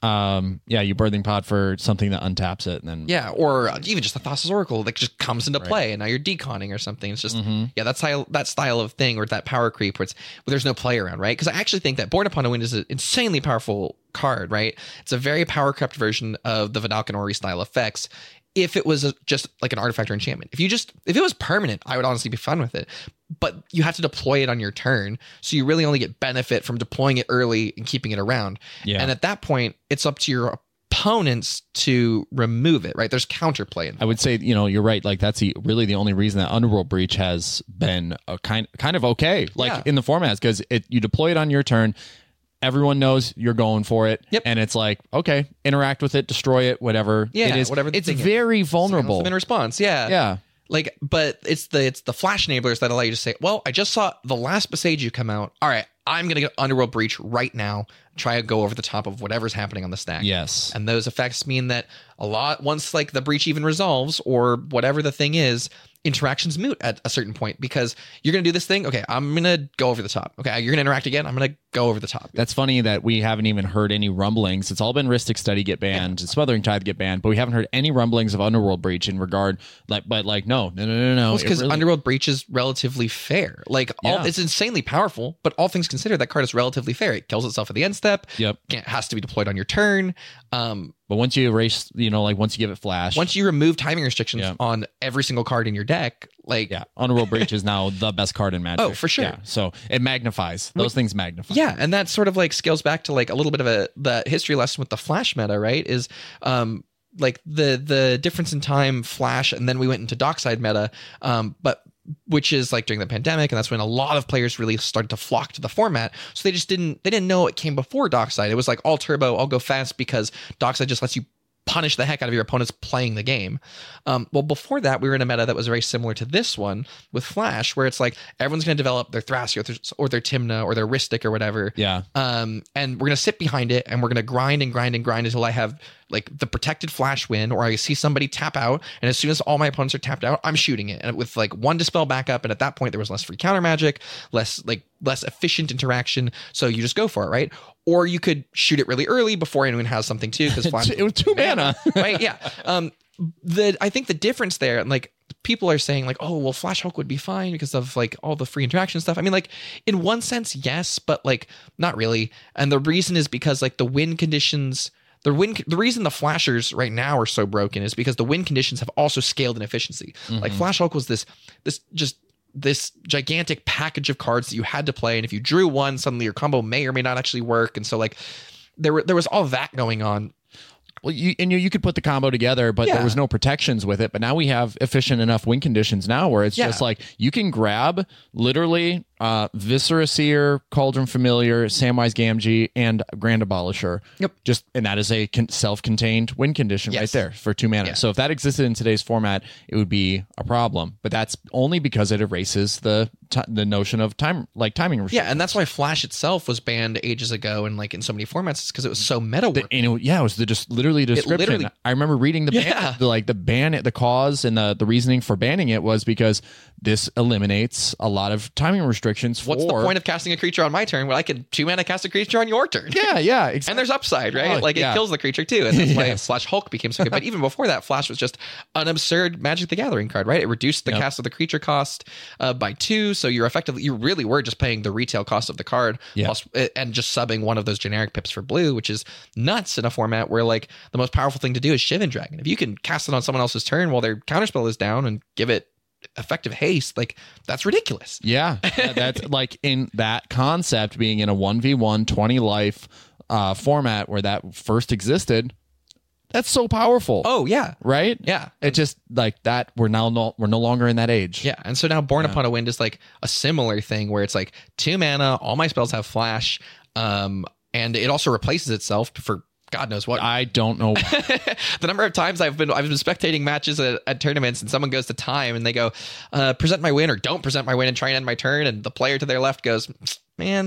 Speaker 4: um, yeah, you birthing pod for something that untaps it, and then
Speaker 3: Yeah, or even just the Thassa's Oracle that just comes into play, and now you're deconning or something. It's just
Speaker 4: Mm-hmm.
Speaker 3: yeah, that style that style of thing, or that power creep where it's where there's no play around, right? Because I actually think that Born Upon a Wind is an insanely powerful card, right? It's a very power crept version of the Vidalcan Ori style effects. If it was a, just like an artifact or enchantment, if you just if it was permanent, I would honestly be fine with it. But you have to deploy it on your turn, so you really only get benefit from deploying it early and keeping it around.
Speaker 4: Yeah.
Speaker 3: And at that point, it's up to your opponents to remove it, right? There's counterplay involved.
Speaker 4: I would say, you know, you're right. Like that's the, really the only reason that Underworld Breach has been a kind kind of okay, like
Speaker 3: Yeah.
Speaker 4: in the formats, because it you deploy it on your turn. Everyone knows you're going for it.
Speaker 3: Yep.
Speaker 4: And it's like, okay, interact with it, destroy it, whatever.
Speaker 3: Yeah,
Speaker 4: it is.
Speaker 3: whatever the
Speaker 4: It's
Speaker 3: thing is.
Speaker 4: very vulnerable.
Speaker 3: In response, yeah.
Speaker 4: Yeah.
Speaker 3: Like, but it's the it's the flash enablers that allow you to say, well, I just saw the last Boseiju come out. All right, I'm gonna get Underworld Breach right now. Try to go over the top of whatever's happening on the stack.
Speaker 4: Yes.
Speaker 3: And those effects mean that a lot once like the breach even resolves or whatever the thing is, interactions moot at a certain point because you're gonna do this thing. Okay, I'm gonna go over the top. Okay, you're gonna interact again. I'm gonna go over the top.
Speaker 4: That's funny that we haven't even heard any rumblings. It's all been Rhystic Study get banned, yeah. Smothering Tithe get banned, but we haven't heard any rumblings of Underworld Breach in regard. Like, but like, no, no, no, no, no.
Speaker 3: Well, because
Speaker 4: really-
Speaker 3: Underworld Breach is relatively fair. Like, all,
Speaker 4: Yeah.
Speaker 3: it's insanely powerful, but all things considered, that card is relatively fair. It kills itself at the end step.
Speaker 4: Yep.
Speaker 3: Can't, has to be deployed on your turn. Um,
Speaker 4: But once you erase, you know, like once you give it flash,
Speaker 3: once you remove timing restrictions
Speaker 4: Yeah.
Speaker 3: on every single card in your deck, like
Speaker 4: yeah, Underworld Breach is now the best card in Magic.
Speaker 3: Oh, for sure.
Speaker 4: Yeah, so it magnifies those things. Magnify.
Speaker 3: yeah, and that sort of like scales back to like a little bit of a the history lesson with the Flash meta, right? Is um like the the difference in time Flash, and then we went into Dockside meta, um, but which is like during the pandemic, and that's when a lot of players really started to flock to the format. So they just didn't they didn't know it came before Dockside. It was like all turbo, all go fast because Dockside just lets you punish the heck out of your opponents playing the game. Um, well, before that, we were in a meta that was very similar to this one with Flash, where it's like everyone's going to develop their Thrasio or their, or their Tymna or their Rhystic or whatever.
Speaker 4: Yeah.
Speaker 3: Um, and we're going to sit behind it and we're going to grind and grind and grind until I have like the protected Flash win, or I see somebody tap out. And as soon as all my opponents are tapped out, I'm shooting it. And with like one Dispel backup. And at that point, there was less free counter magic, less like less efficient interaction. So you just go for it, right? Or you could shoot it really early before anyone has something too, because Flash
Speaker 4: It was two mana.
Speaker 3: right? Yeah. Um, the I think the difference there, like people are saying, like, oh, well, Flash Hulk would be fine because of like all the free interaction stuff. I mean, like in one sense, yes, but like not really. And the reason is because like the win conditions. The win, the reason the flashers right now are so broken is because the win conditions have also scaled in efficiency.
Speaker 4: Mm-hmm.
Speaker 3: Like Flash Hulk was this, this just this gigantic package of cards that you had to play, and if you drew one, suddenly your combo may or may not actually work. And so like there were there was all that going on.
Speaker 4: Well, you and you, you could put the combo together, but
Speaker 3: Yeah.
Speaker 4: there was no protections with it. But now we have efficient enough win conditions now where it's
Speaker 3: Yeah.
Speaker 4: just like you can grab literally uh, Viscera Seer, Cauldron Familiar, Samwise Gamgee, and Grand Abolisher.
Speaker 3: Yep.
Speaker 4: Just and that is a con- self-contained win condition right
Speaker 3: Yes.
Speaker 4: there for two mana.
Speaker 3: Yeah.
Speaker 4: So if that existed in today's format, it would be a problem. But that's only because it erases the t- the notion of time, like timing restrictions.
Speaker 3: Yeah, and that's why Flash itself was banned ages ago, and like in so many formats, because it was so meta.
Speaker 4: The, and it, yeah, it was the just literally description.
Speaker 3: literally-
Speaker 4: I remember reading the,
Speaker 3: Yeah.
Speaker 4: ban, the like the ban, the cause and the, the reasoning for banning it was because this eliminates a lot of timing restrictions.
Speaker 3: What's
Speaker 4: for,
Speaker 3: the point of casting a creature on my turn when I can two mana cast a creature on your turn?
Speaker 4: Yeah, yeah, exactly.
Speaker 3: And there's upside, right?
Speaker 4: Oh,
Speaker 3: like
Speaker 4: yeah.
Speaker 3: it kills the creature too, and that's why
Speaker 4: Yes.
Speaker 3: Flash Hulk became so good. But even before that, Flash was just an absurd Magic the Gathering card, right? It reduced the
Speaker 4: Yep.
Speaker 3: cast of the creature cost uh, by two, so you're effectively you really were just paying the retail cost of the card,
Speaker 4: Yeah.
Speaker 3: plus and just subbing one of those generic pips for blue, which is nuts in a format where like the most powerful thing to do is Shivan Dragon. If you can cast it on someone else's turn while their counterspell is down and give it effective haste, like that's ridiculous.
Speaker 4: Yeah, that- that's like in that concept being in a one v one twenty life uh, format where that first existed. That's so powerful.
Speaker 3: Oh yeah,
Speaker 4: right?
Speaker 3: yeah.
Speaker 4: It just like that. We're now no, we're no longer in that age.
Speaker 3: Yeah, and so now Born Upon a Wind is like a similar thing where it's like two mana, all my spells have flash, um, and it also replaces itself for God knows what.
Speaker 4: I don't know.
Speaker 3: The number of times I've been I've been spectating matches at, at tournaments, and someone goes to time and they go, uh, present my win or don't present my win and try and end my turn, and the player to their left goes, man,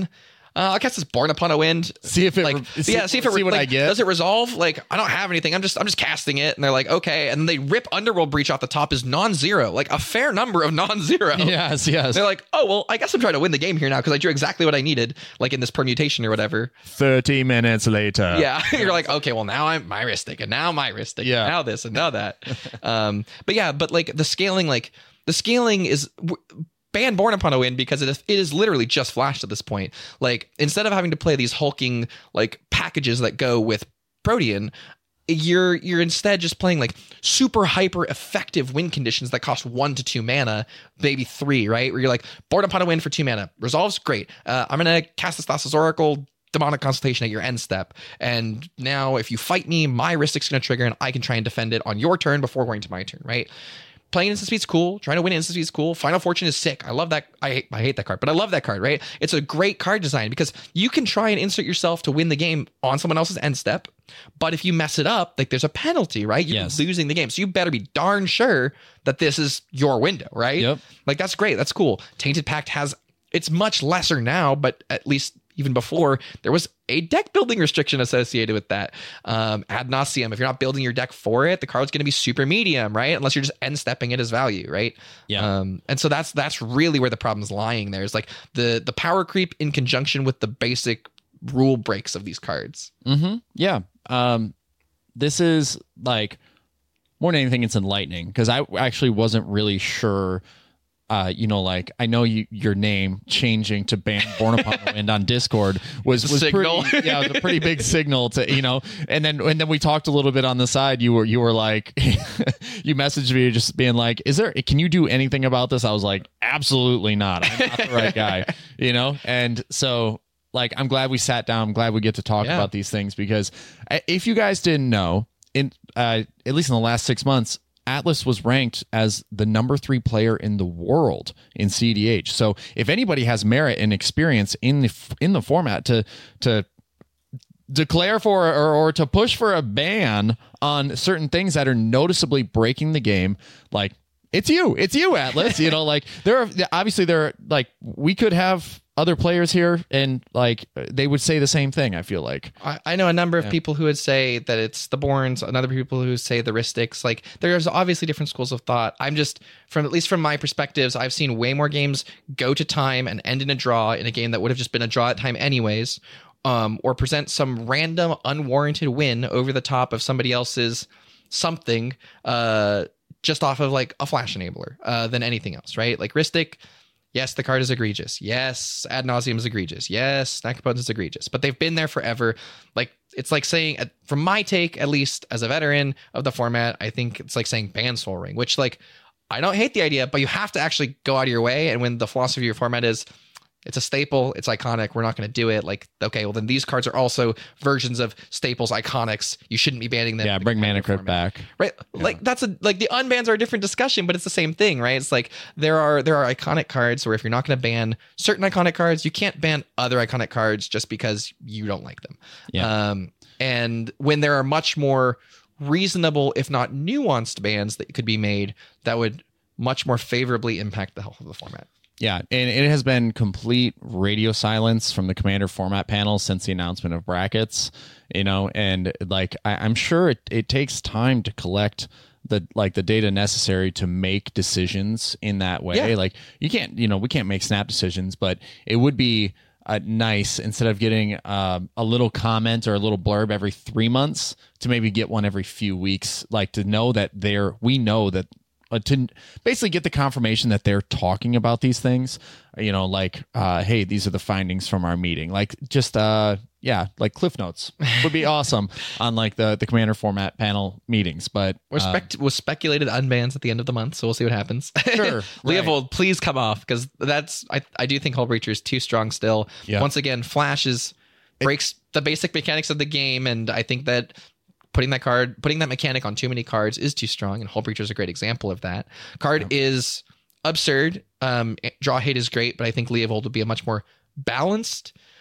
Speaker 3: Uh, I guess it's Born Upon a Wind.
Speaker 1: See if it
Speaker 3: like
Speaker 1: re- see,
Speaker 3: yeah, see if it
Speaker 1: see what
Speaker 3: like,
Speaker 1: I get.
Speaker 3: does it resolve? Like I don't have anything. I'm just I'm just casting it, and they're like okay, and then they rip Underworld Breach off the top as non-zero, like a fair number of non-zero.
Speaker 1: Yes, yes.
Speaker 3: They're like, oh well, I guess I'm trying to win the game here now because I drew exactly what I needed, like in this permutation or whatever.
Speaker 1: Thirty minutes later.
Speaker 3: Yeah, you're like, okay, well now I'm my Mystic, and now my Mystic,
Speaker 1: Yeah.
Speaker 3: and now this and now that. um, but yeah, but like the scaling, like the scaling is. W- ban Born Upon a Wind because it is, it is literally just Flash at this point. Like instead of having to play these hulking like packages that go with Protean, you're you're instead just playing like super hyper effective win conditions that cost one to two mana, maybe three, right? Where you're like Born Upon a Wind for two mana, resolves great. Uh, I'm gonna cast the Thassa's Oracle, Demonic Consultation at your end step, and now if you fight me, my Rhystic's gonna trigger and I can try and defend it on your turn before going to my turn, right? Playing instant speed's cool. Trying to win instant speed's cool. Final Fortune is sick. I love that. I hate, I hate that card, but I love that card, right? It's a great card design because you can try and insert yourself to win the game on someone else's end step. But if you mess it up, like there's a penalty, right? You're
Speaker 4: Yes.
Speaker 3: losing the game. So you better be darn sure that this is your window, right?
Speaker 4: Yep.
Speaker 3: Like that's great. That's cool. Tainted Pact has, it's much lesser now, but at least even before there was a deck building restriction associated with that. Um, ad nauseum. If you're not building your deck for it, the card's going to be super medium, right? Unless you're just end stepping it as value, right?
Speaker 4: Yeah.
Speaker 3: Um, and so that's that's really where the problem's lying. There is like the the power creep in conjunction with the basic rule breaks of these cards.
Speaker 4: Mm-hmm. Yeah. Um, this is like more than anything, it's enlightening because I actually wasn't really sure. Uh, you know, like I know you, your name changing to ban Born Upon the Wind on Discord was was
Speaker 3: Signal.
Speaker 4: pretty, yeah, it was a pretty big signal to you know. And then and then we talked a little bit on the side. You were you were like, you messaged me just being like, "Is there? Can you do anything about this?" I was like, "Absolutely not. I'm not the right guy." You know, and so like I'm glad we sat down. I'm glad we get to talk
Speaker 3: Yeah.
Speaker 4: about these things because I- if you guys didn't know, in uh, at least in the last six months. Atlas was ranked as the number three player in the world in C D H. So if anybody has merit and experience in the in the format to to declare for or, or to push for a ban on certain things that are noticeably breaking the game, like it's you, it's you, Atlas. You know, like there are obviously there are like we could have other players here and like they would say the same thing. I feel like
Speaker 3: I, I know a number of
Speaker 4: Yeah.
Speaker 3: people who would say that it's the Borns, another people who say the Rhystics. Like there's obviously different schools of thought. I'm just from at least from my perspectives, I've seen way more games go to time and end in a draw in a game that would have just been a draw at time anyways, um, or present some random unwarranted win over the top of somebody else's something, uh, just off of like a flash enabler, uh, than anything else, right? Like Rhystic. Yes, the card is egregious. Yes, Ad Nauseam is egregious. Yes, Snack Opponent is egregious. But they've been there forever. Like it's like saying, from my take, at least as a veteran of the format, I think it's like saying ban Soul Ring, which like I don't hate the idea, but you have to actually go out of your way. And when the philosophy of your format is it's a staple, it's iconic, we're not going to do it. Like, okay, well then these cards are also versions of staples, iconics. You shouldn't be banning them.
Speaker 4: yeah,
Speaker 3: in the
Speaker 4: bring
Speaker 3: Commander
Speaker 4: Mana Crypt
Speaker 3: format.
Speaker 4: back.
Speaker 3: Right, like that's a like the unbans are a different discussion, but it's the same thing, right? It's like there are there are iconic cards where if you're not going to ban certain iconic cards, you can't ban other iconic cards just because you don't like them.
Speaker 4: Yeah.
Speaker 3: Um, and when there are much more reasonable, if not nuanced bans that could be made, that would much more favorably impact the health of the format.
Speaker 4: Yeah, and it has been complete radio silence from the Commander format panel since the announcement of brackets, you know, and like I, I'm sure it, it takes time to collect the like the data necessary to make decisions in that way.
Speaker 3: Yeah.
Speaker 4: Like you can't, you know, we can't make snap decisions, but it would be uh, nice instead of getting uh, a little comment or a little blurb every three months to maybe get one every few weeks, like to know that they're we know that. Uh, to basically get the confirmation that they're talking about these things, you know, like, uh, hey, these are the findings from our meeting. Like, just, uh, yeah, like Cliff Notes would be awesome on like the, the Commander format panel meetings. But
Speaker 3: We're
Speaker 4: uh,
Speaker 3: spec- was speculated unbans at the end of the month, so we'll see what happens.
Speaker 4: Sure,
Speaker 3: Leovold, please come off because that's I, I do think Hull Breacher is too strong still.
Speaker 4: Yeah.
Speaker 3: Once again, Flash is breaks the basic mechanics of the game, and I think that putting that card, putting that mechanic on too many cards is too strong, and Hull Breacher is a great example of that. Card
Speaker 4: Yeah.
Speaker 3: is absurd. Um, draw hate is great, but I think Leovold would be a much more balanced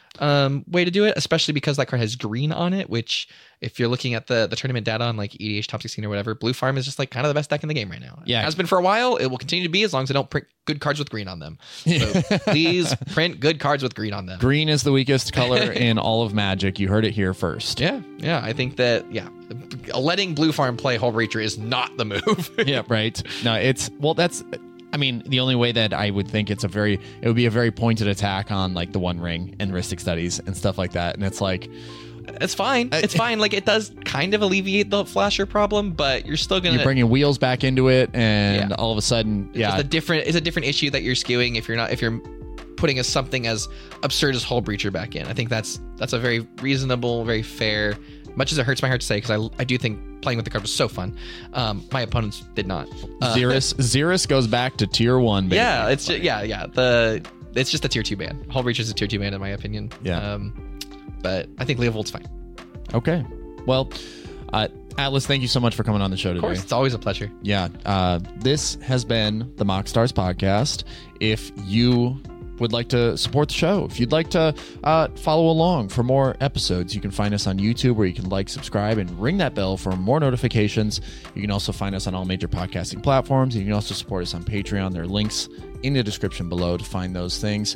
Speaker 3: um, way to do it, especially because that card has green on it, which if you're looking at the, the tournament data on like E D H Top sixteen or whatever, Blue Farm is just like kind of the best deck in the game right now.
Speaker 4: Yeah.
Speaker 3: It has been for a while. It will continue to be as long as they don't print good cards with green on them. So please print good cards with green on them.
Speaker 4: Green is the weakest color in all of Magic. You heard it here first.
Speaker 3: Yeah. Yeah. I think that, yeah, letting Blue Farm play Hull Breacher is not the move.
Speaker 4: Yeah, right. No, it's, well, that's, I mean, the only way that I would think it's a very, it would be a very pointed attack on like the One Ring and Rhystic Studies and stuff like that. And it's like,
Speaker 3: it's fine. It's fine. Like it does kind of alleviate the flasher problem, but you're still gonna
Speaker 4: you're bringing wheels back into it, and
Speaker 3: Yeah.
Speaker 4: all of a sudden, yeah,
Speaker 3: It's a different. It's a different issue that you're skewing if you're not if you're putting a, something as absurd as Hull Breacher back in. I think that's that's a very reasonable, very fair. Much as it hurts my heart to say, because I I do think playing with the card was so fun. Um, my opponents did not. Uh,
Speaker 4: Xeris Xeris goes back to tier one. Baby.
Speaker 3: yeah, it's just, yeah, yeah. The it's just a tier two ban. Hull Breacher is a tier two ban in my opinion.
Speaker 4: Yeah.
Speaker 3: Um, but I think Leovold's fine.
Speaker 4: Okay. Well, uh, Atlas, thank you so much for coming on the show today.
Speaker 3: Of course, it's always a pleasure.
Speaker 4: Yeah. Uh, this has been the Mock Stars podcast. If you would like to support the show, if you'd like to uh, follow along for more episodes, you can find us on YouTube, where you can like, subscribe, and ring that bell for more notifications. You can also find us on all major podcasting platforms. You can also support us on Patreon. There are links in the description below to find those things.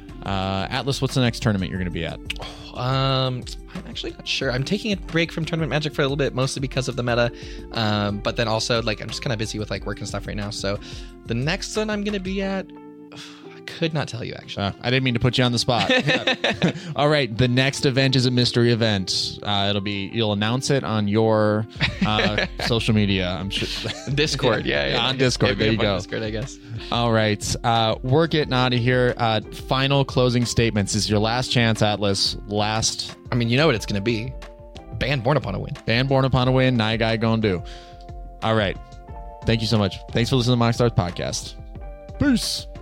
Speaker 4: Uh, Atlas, what's the next tournament you're going to be at?
Speaker 3: Um, I'm actually not sure. I'm taking a break from Tournament Magic for a little bit, mostly because of the meta. Um, but then also, like, I'm just kind of busy with like work and stuff right now. So the next one I'm going to be at, I could not tell you actually.
Speaker 4: Uh, I didn't mean to put you on the spot. All right, the next event is a mystery event. Uh, it'll be you'll announce it on your uh, social media. I'm sure.
Speaker 3: Discord, yeah, yeah,
Speaker 4: on Discord.
Speaker 3: It'd be
Speaker 4: There
Speaker 3: up
Speaker 4: you
Speaker 3: on
Speaker 4: go.
Speaker 3: Discord, I guess.
Speaker 4: All right, uh, we're getting out of here. Uh, final closing statements. This is your last chance, Atlas. Last
Speaker 3: I mean, you know what it's going to be. Band Born Upon a Win.
Speaker 4: band born upon a win. Night guy gonna do. All right. Thank you so much. Thanks for listening to the Mock Stars podcast. Peace.